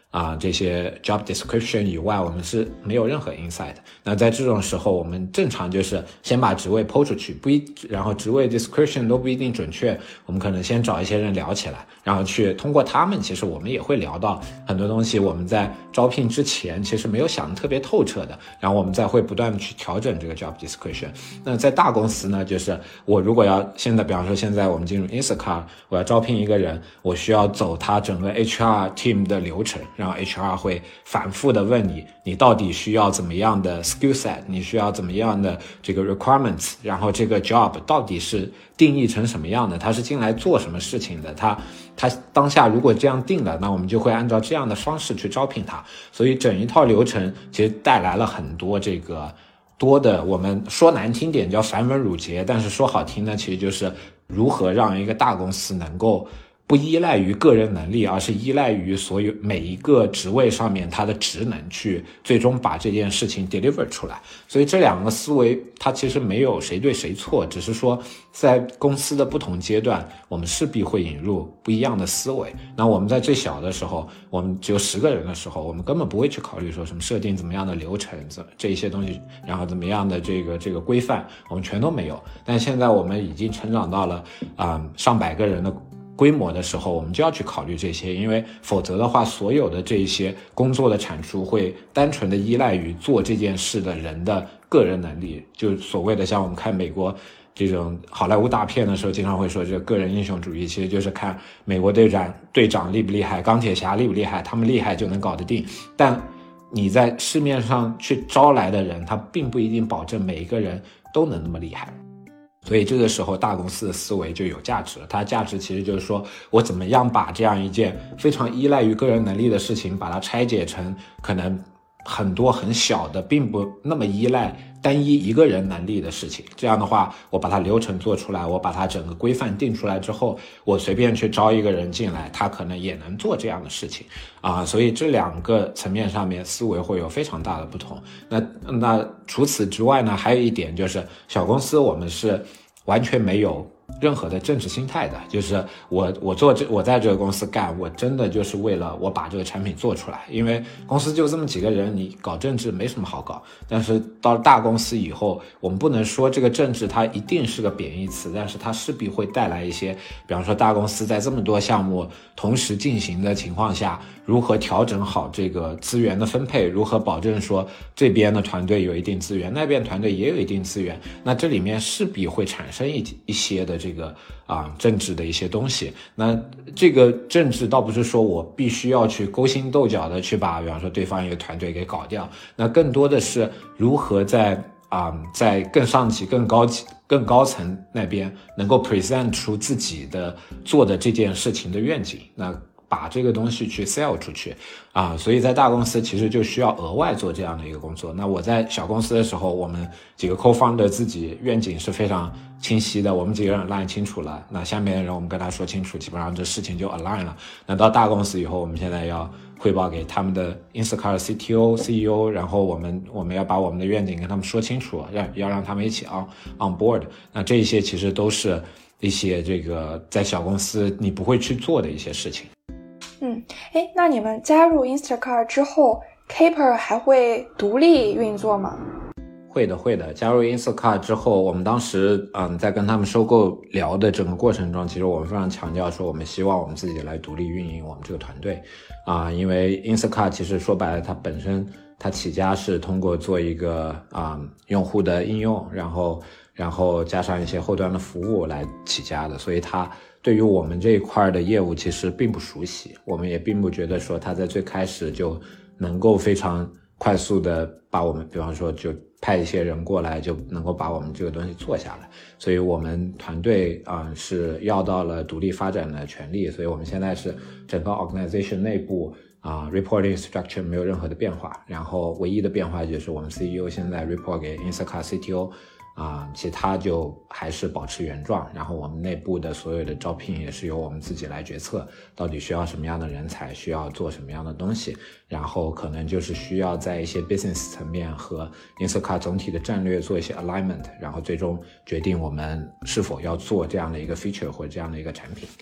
这些 job description 以外，我们是没有任何 insight。那在这种时候，我们正常就是先把职位抛出去，然后职位 description 都不一定准确，我们可能先找一些人聊起来，然后去通过他们，其实我们也会聊到很多东西，我们在招聘之前其实没有想得特别透彻的，然后我们再会不断的去调整这个 job description。那在大公司呢，就是我如果要现在，比方说现在我们进入 Instacart， 我要招聘一个人，我需要走他整个 HR team 的流程，然后 HR 会反复的问你到底需要怎么样的 skill set， 你需要怎么样的这个 requirements， 然后这个 job 到底是定义成什么样的，他是进来做什么事情的，他当下如果这样定了，那我们就会按照这样的方式去招聘他。所以整一套流程其实带来了很多这个多的，我们说难听点叫繁文缛节，但是说好听呢，其实就是如何让一个大公司能够不依赖于个人能力，而是依赖于所有每一个职位上面它的职能去最终把这件事情 deliver 出来。所以这两个思维它其实没有谁对谁错，只是说在公司的不同阶段，我们势必会引入不一样的思维。那我们在最小的时候，我们只有10个人的时候，我们根本不会去考虑说什么设定怎么样的流程这一些东西，然后怎么样的这个规范，我们全都没有。但现在我们已经成长到了上百个人的规模的时候，我们就要去考虑这些，因为否则的话，所有的这一些工作的产出会单纯的依赖于做这件事的人的个人能力，就所谓的像我们看美国这种好莱坞大片的时候，经常会说这个个人英雄主义，其实就是看美国队长厉不厉害，钢铁侠厉不厉害，他们厉害就能搞得定。但你在市面上去招来的人，他并不一定保证每一个人都能那么厉害。所以这个时候大公司的思维就有价值了，它的价值其实就是说我怎么样把这样一件非常依赖于个人能力的事情，把它拆解成可能很多很小的并不那么依赖单一一个人能力的事情。这样的话，我把它流程做出来，我把它整个规范定出来之后，我随便去招一个人进来，他可能也能做这样的事情所以这两个层面上面思维会有非常大的不同。那除此之外呢，还有一点就是小公司我们是完全没有任何的政治心态的，就是我在这个公司干，我真的就是为了我把这个产品做出来，因为公司就这么几个人，你搞政治没什么好搞。但是到了大公司以后，我们不能说这个政治它一定是个贬义词，但是它势必会带来一些，比方说大公司在这么多项目同时进行的情况下，如何调整好这个资源的分配，如何保证说这边的团队有一定资源，那边团队也有一定资源，那这里面势必会产生一些的这个政治的一些东西。那这个政治倒不是说我必须要去勾心斗角的去把比方说对方一个团队给搞掉，那更多的是如何在更上级更高层那边能够 present 出自己的做的这件事情的愿景，那把这个东西去 sell 出去所以在大公司其实就需要额外做这样的一个工作。那我在小公司的时候，我们几个 co-founder 自己愿景是非常清晰的，我们几个人 align 清楚了，那下面的人我们跟他说清楚，基本上这事情就 align 了。那到大公司以后，我们现在要汇报给他们的 Instacart CTO、CEO， 然后我们要把我们的愿景跟他们说清楚，要让他们一起 on board。那这些其实都是一些这个在小公司你不会去做的一些事情。 那你们加入 Instacart 之后 Caper 还会独立运作吗？ 会的。加入 Instacart 之后，我们当时在跟他们收购聊的整个过程中，其实我们非常强调说我们希望我们自己来独立运营我们这个团队因为 Instacart 其实说白了它本身它起家是通过做一个用户的应用，然后加上一些后端的服务来起家的，所以它对于我们这一块的业务其实并不熟悉，我们也并不觉得说它在最开始就能够非常快速的把我们比方说就派一些人过来就能够把我们这个东西做下来，所以我们团队是要到了独立发展的权利，所以我们现在是整个 organization 内部reporting structure 没有任何的变化，然后唯一的变化就是我们 CEO 现在 report 给 Instacart CTO其他就还是保持原状，然后我们内部的所有的招聘也是由我们自己来决策，到底需要什么样的人才，需要做什么样的东西，然后可能就是需要在一些 business 层面和 Instacart 总体的战略做一些 alignment， 然后最终决定我们是否要做这样的一个 feature 或者这样的一个产品。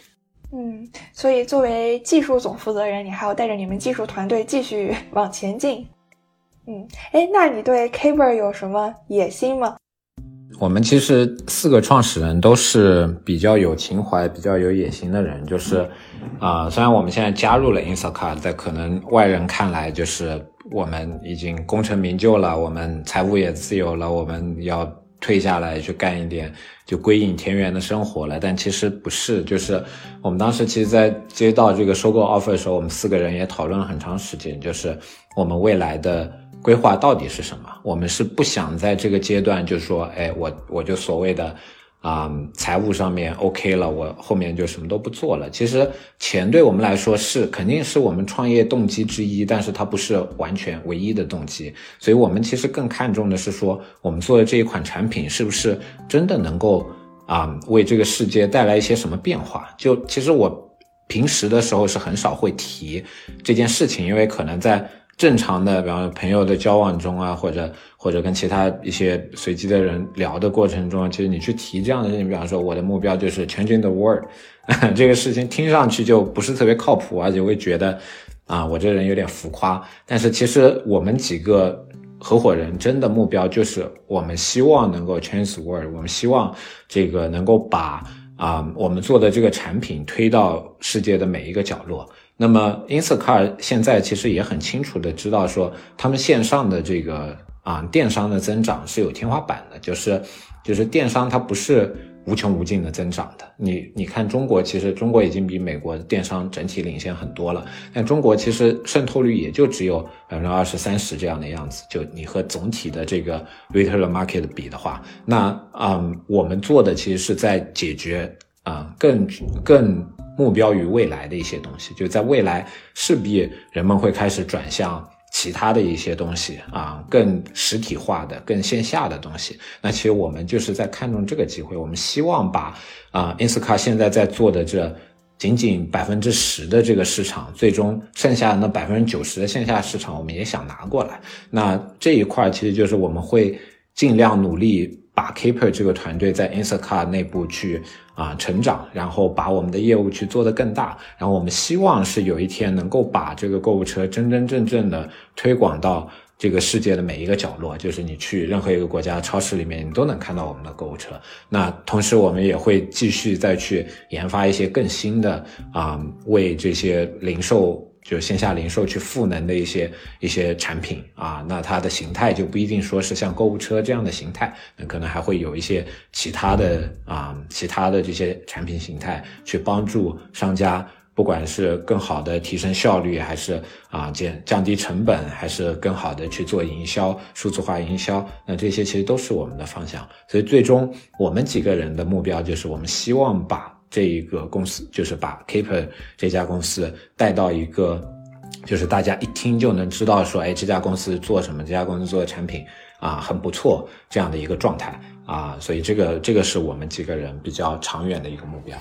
所以作为技术总负责人，你还要带着你们技术团队继续往前进。那你对 Caper 有什么野心吗？ 我们其实4个创始人都是比较有情怀、比较有野心的人，就是虽然我们现在加入了 Instacart， 在可能外人看来就是我们已经功成名就了，我们财务也自由了，我们要退下来去干一点就归隐田园的生活了，但其实不是。就是我们当时其实在接到这个收购 offer 的时候，我们4个人也讨论了很长时间，就是我们未来的规划到底是什么。我们是不想在这个阶段就说我就所谓的财务上面 OK 了，我后面就什么都不做了。其实钱对我们来说肯定是我们创业动机之一，但是它不是完全唯一的动机。所以我们其实更看重的是说，我们做的这一款产品是不是真的能够为这个世界带来一些什么变化。就其实我平时的时候是很少会提这件事情，因为可能在正常的比方说朋友的交往中或者跟其他一些随机的人聊的过程中，其实你去提这样的事情，比方说我的目标就是 changing the world 这个事情听上去就不是特别靠谱，而且会觉得我这人有点浮夸。但是其实我们几个合伙人真的目标就是我们希望能够 change the world， 我们希望这个能够把我们做的这个产品推到世界的每一个角落。那么 Instacart 现在其实也很清楚的知道说，他们线上的这个电商的增长是有天花板的，就是电商它不是无穷无尽的增长的。你看中国，其实中国已经比美国的电商整体领先很多了，但中国其实渗透率也就只有 20-30% 这样的样子，就你和总体的这个 retail market 比的话，那我们做的其实是在解决更目标于未来的一些东西，就在未来势必人们会开始转向其他的一些东西更实体化的更线下的东西。那其实我们就是在看重这个机会，我们希望把Instacart 现在在做的这仅仅 10% 的这个市场，最终剩下的那 90% 的线下市场我们也想拿过来。那这一块其实就是我们会尽量努力把 Caper 这个团队在 Instacart 内部去成长，然后把我们的业务去做得更大，然后我们希望是有一天能够把这个购物车真真正正的推广到这个世界的每一个角落，就是你去任何一个国家超市里面你都能看到我们的购物车。那同时我们也会继续再去研发一些更新的为这些零售就线下零售去赋能的一些产品那它的形态就不一定说是像购物车这样的形态，那可能还会有一些其他的这些产品形态去帮助商家，不管是更好的提升效率，还是降低成本，还是更好的去做营销，数字化营销，那这些其实都是我们的方向。所以最终我们几个人的目标就是我们希望把这一个公司，就是把 Caper 这家公司带到一个就是大家一听就能知道说这家公司做什么，这家公司做的产品很不错这样的一个状态所以这个是我们几个人比较长远的一个目标。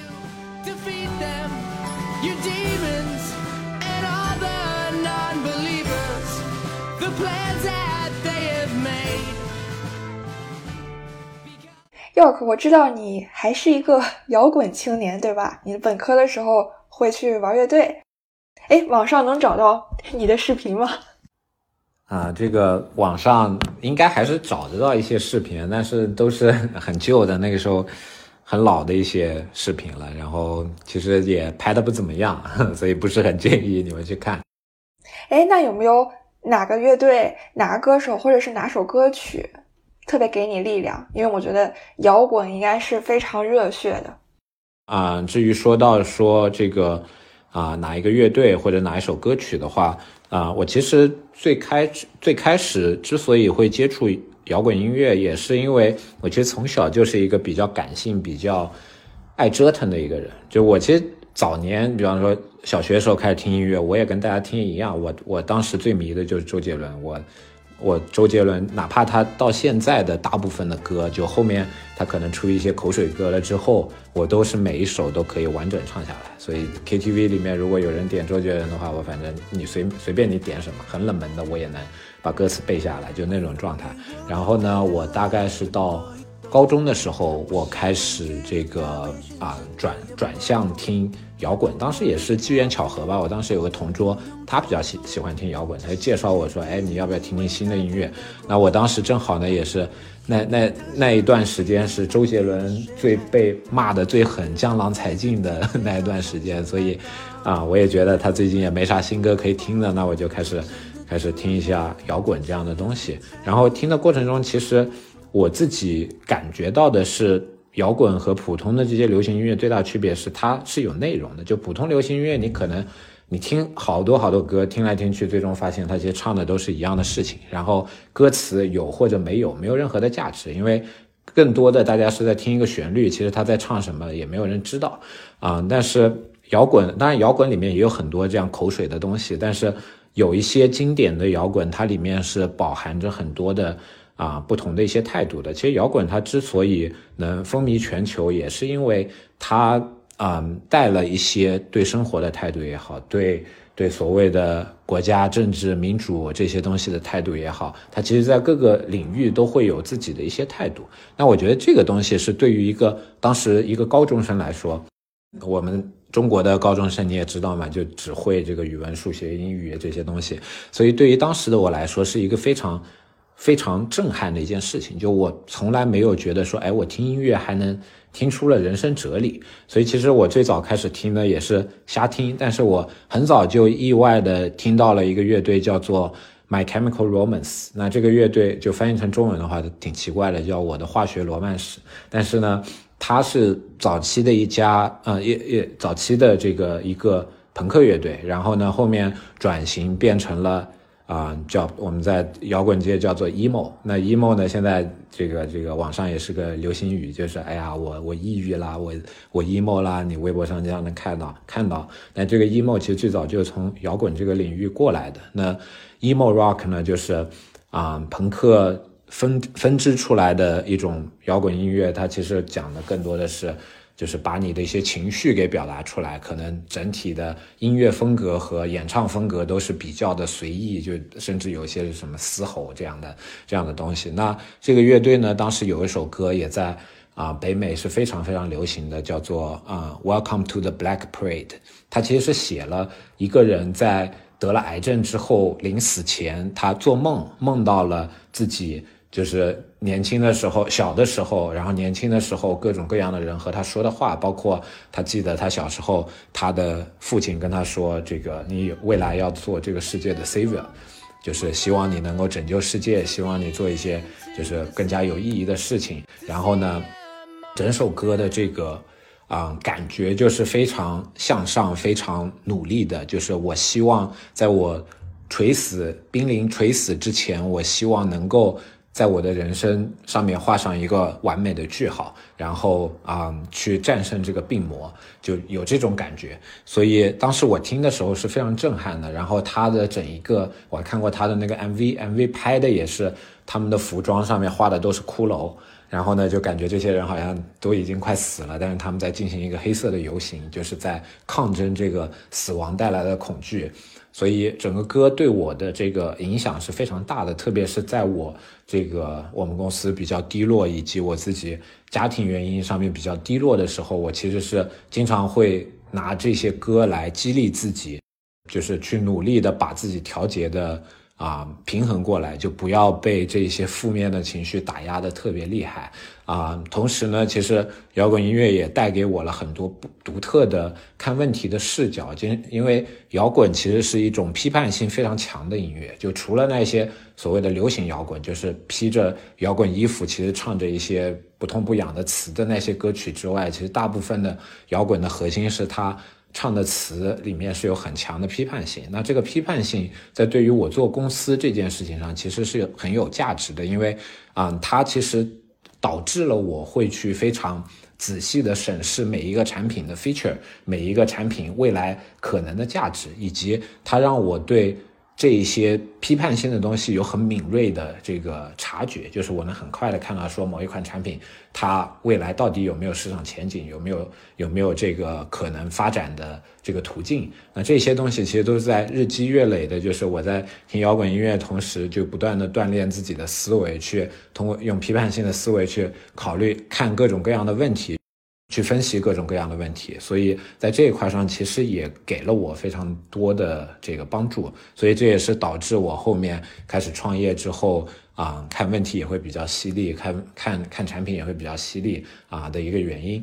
Defeat them, your demons, and all the non-believers, the plans that they have made. York， 我知道你还是一个摇滚青年，对吧？你本科的时候会去玩乐队。网上能找到你的视频吗？ 这个网上应该还是找得到一些视频，但是都是很旧的，那个时候很老的一些视频了，然后其实也拍得不怎么样，所以不是很建议你们去看。 那有没有哪个乐队、哪个歌手或者是哪首歌曲特别给你力量？因为我觉得摇滚应该是非常热血的。 至于说到这个哪一个乐队或者哪一首歌曲的话，我其实最开始之所以会接触摇滚音乐，也是因为我其实从小就是一个比较感性、比较爱折腾的一个人。就我其实早年，比方说小学的时候开始听音乐，我也跟大家听一样，我当时最迷的就是周杰伦。我周杰伦，哪怕他到现在的大部分的歌，就后面他可能出一些口水歌了之后，我都是每一首都可以完整唱下来。所以 KTV 里面如果有人点周杰伦的话，我反正你随便你点什么，很冷门的我也能把歌词背下来，就那种状态。然后呢，我大概是到高中的时候，我开始这个转向听摇滚，当时也是机缘巧合吧。我当时有个同桌，他比较喜欢听摇滚，他就介绍我说，哎，你要不要听听新的音乐？那我当时正好呢，也是那一段时间是周杰伦最被骂的最狠、江郎才尽的那一段时间，所以我也觉得他最近也没啥新歌可以听的，那我就开始听一下摇滚这样的东西。然后听的过程中，其实我自己感觉到的是，摇滚和普通的这些流行音乐最大的区别是它是有内容的。就普通流行音乐，你可能你听好多歌，听来听去，最终发现它其实唱的都是一样的事情，然后歌词有或者没有任何的价值，因为更多的大家是在听一个旋律，其实他在唱什么也没有人知道但是摇滚，当然摇滚里面也有很多这样口水的东西，但是有一些经典的摇滚，它里面是饱含着很多的不同的一些态度的。其实摇滚它之所以能风靡全球，也是因为它带了一些对生活的态度也好，对所谓的国家政治民主这些东西的态度也好，它其实在各个领域都会有自己的一些态度。那我觉得这个东西是对于当时一个高中生来说，我们中国的高中生你也知道嘛，就只会这个语文、数学、英语这些东西，所以对于当时的我来说是一个非常非常震撼的一件事情。就我从来没有觉得说，哎，我听音乐还能听出了人生哲理。所以其实我最早开始听的也是瞎听，但是我很早就意外的听到了一个乐队叫做 My Chemical Romance。 那这个乐队就翻译成中文的话挺奇怪的，叫我的化学罗曼史。但是呢，它是早期的一家早期的这个一个朋克乐队，然后呢后面转型变成了叫我们在摇滚界叫做 emo。 那 emo 呢现在这个网上也是个流行语，就是哎呀我抑郁啦，我 emo 啦，你微博上这样能看到。那这个 emo 其实最早就是从摇滚这个领域过来的。那 emo rock 呢就是朋克分支出来的一种摇滚音乐，它其实讲的更多的是就是把你的一些情绪给表达出来，可能整体的音乐风格和演唱风格都是比较的随意，就甚至有些什么嘶吼这样的东西。那这个乐队呢，当时有一首歌也在北美是非常非常流行的，叫做Welcome to the Black Parade。 它其实是写了一个人在得了癌症之后，临死前他做梦到了自己就是年轻的时候，小的时候，然后年轻的时候各种各样的人和他说的话，包括他记得他小时候他的父亲跟他说，这个你未来要做这个世界的 savior， 就是希望你能够拯救世界，希望你做一些就是更加有意义的事情。然后呢整首歌的这个感觉就是非常向上，非常努力的，就是我希望在我濒临垂死之前，我希望能够在我的人生上面画上一个完美的句号，然后去战胜这个病魔，就有这种感觉。所以当时我听的时候是非常震撼的。然后他的整一个，我还看过他的那个 MV 拍的也是他们的服装上面画的都是骷髅，然后呢就感觉这些人好像都已经快死了，但是他们在进行一个黑色的游行，就是在抗争这个死亡带来的恐惧。所以整个歌对我的这个影响是非常大的，特别是在我我们公司比较低落，以及我自己家庭原因上面比较低落的时候，我其实是经常会拿这些歌来激励自己，就是去努力的把自己调节的平衡过来，就不要被这些负面的情绪打压的特别厉害同时呢，其实摇滚音乐也带给我了很多独特的看问题的视角，因为摇滚其实是一种批判性非常强的音乐，就除了那些所谓的流行摇滚，就是披着摇滚衣服其实唱着一些不痛不痒的词的那些歌曲之外，其实大部分的摇滚的核心是它唱的词里面是有很强的批判性。那这个批判性在对于我做公司这件事情上其实是很有价值的，因为它其实导致了我会去非常仔细的审视每一个产品的 feature， 每一个产品未来可能的价值，以及它让我对这一些批判性的东西有很敏锐的这个察觉，就是我能很快的看到说某一款产品它未来到底有没有市场前景，有没有这个可能发展的这个途径。那这些东西其实都是在日积月累的，就是我在听摇滚音乐的同时就不断的锻炼自己的思维，去通过用批判性的思维去考虑看各种各样的问题，去分析各种各样的问题，所以在这一块上其实也给了我非常多的这个帮助，所以这也是导致我后面开始创业之后看问题也会比较犀利，看产品也会比较犀利的一个原因。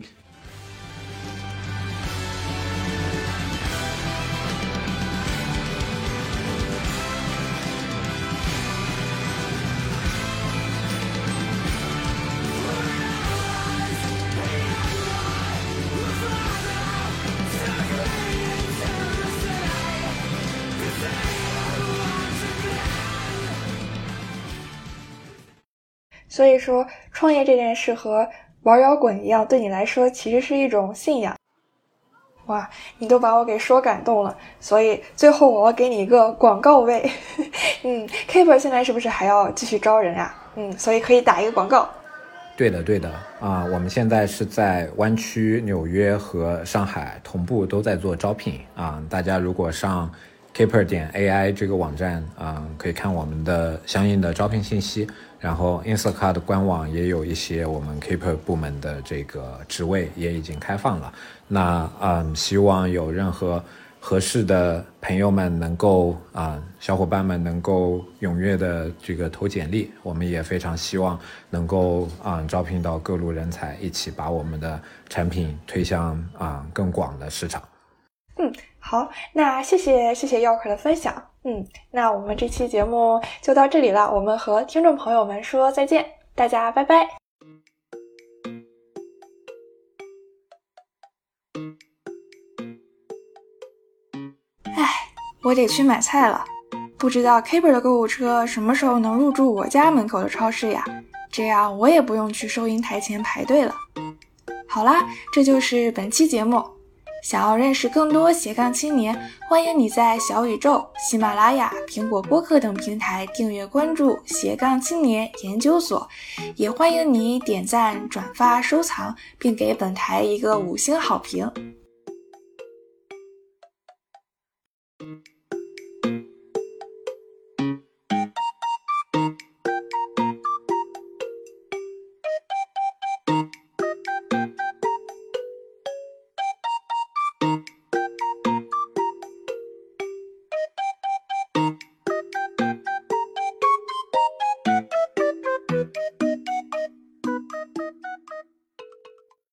所以说，创业这件事和玩摇滚一样，对你来说其实是一种信仰。哇，你都把我给说感动了，所以最后我要给你一个广告位。Keeper 现在是不是还要继续招人啊？所以可以打一个广告。 对的我们现在是在湾区、纽约和上海同步都在做招聘大家如果上 Keeper.ai 这个网站可以看我们的相应的招聘信息，然后 Instacart 的官网也有一些我们 Keeper 部门的这个职位也已经开放了。那希望有任何合适的朋友们能够小伙伴们能够踊跃的这个投简历，我们也非常希望能够招聘到各路人才，一起把我们的产品推向更广的市场。 好，那谢谢 York 的分享。那我们这期节目就到这里了，我们和听众朋友们说再见，大家拜拜。我得去买菜了，不知道 Keeper 的购物车什么时候能入驻我家门口的超市呀？这样我也不用去收银台前排队了。好啦，这就是本期节目。想要认识更多斜杠青年，欢迎你在小宇宙、喜马拉雅、苹果播客等平台订阅关注斜杠青年研究所，也欢迎你点赞、转发、收藏，并给本台一个5星好评。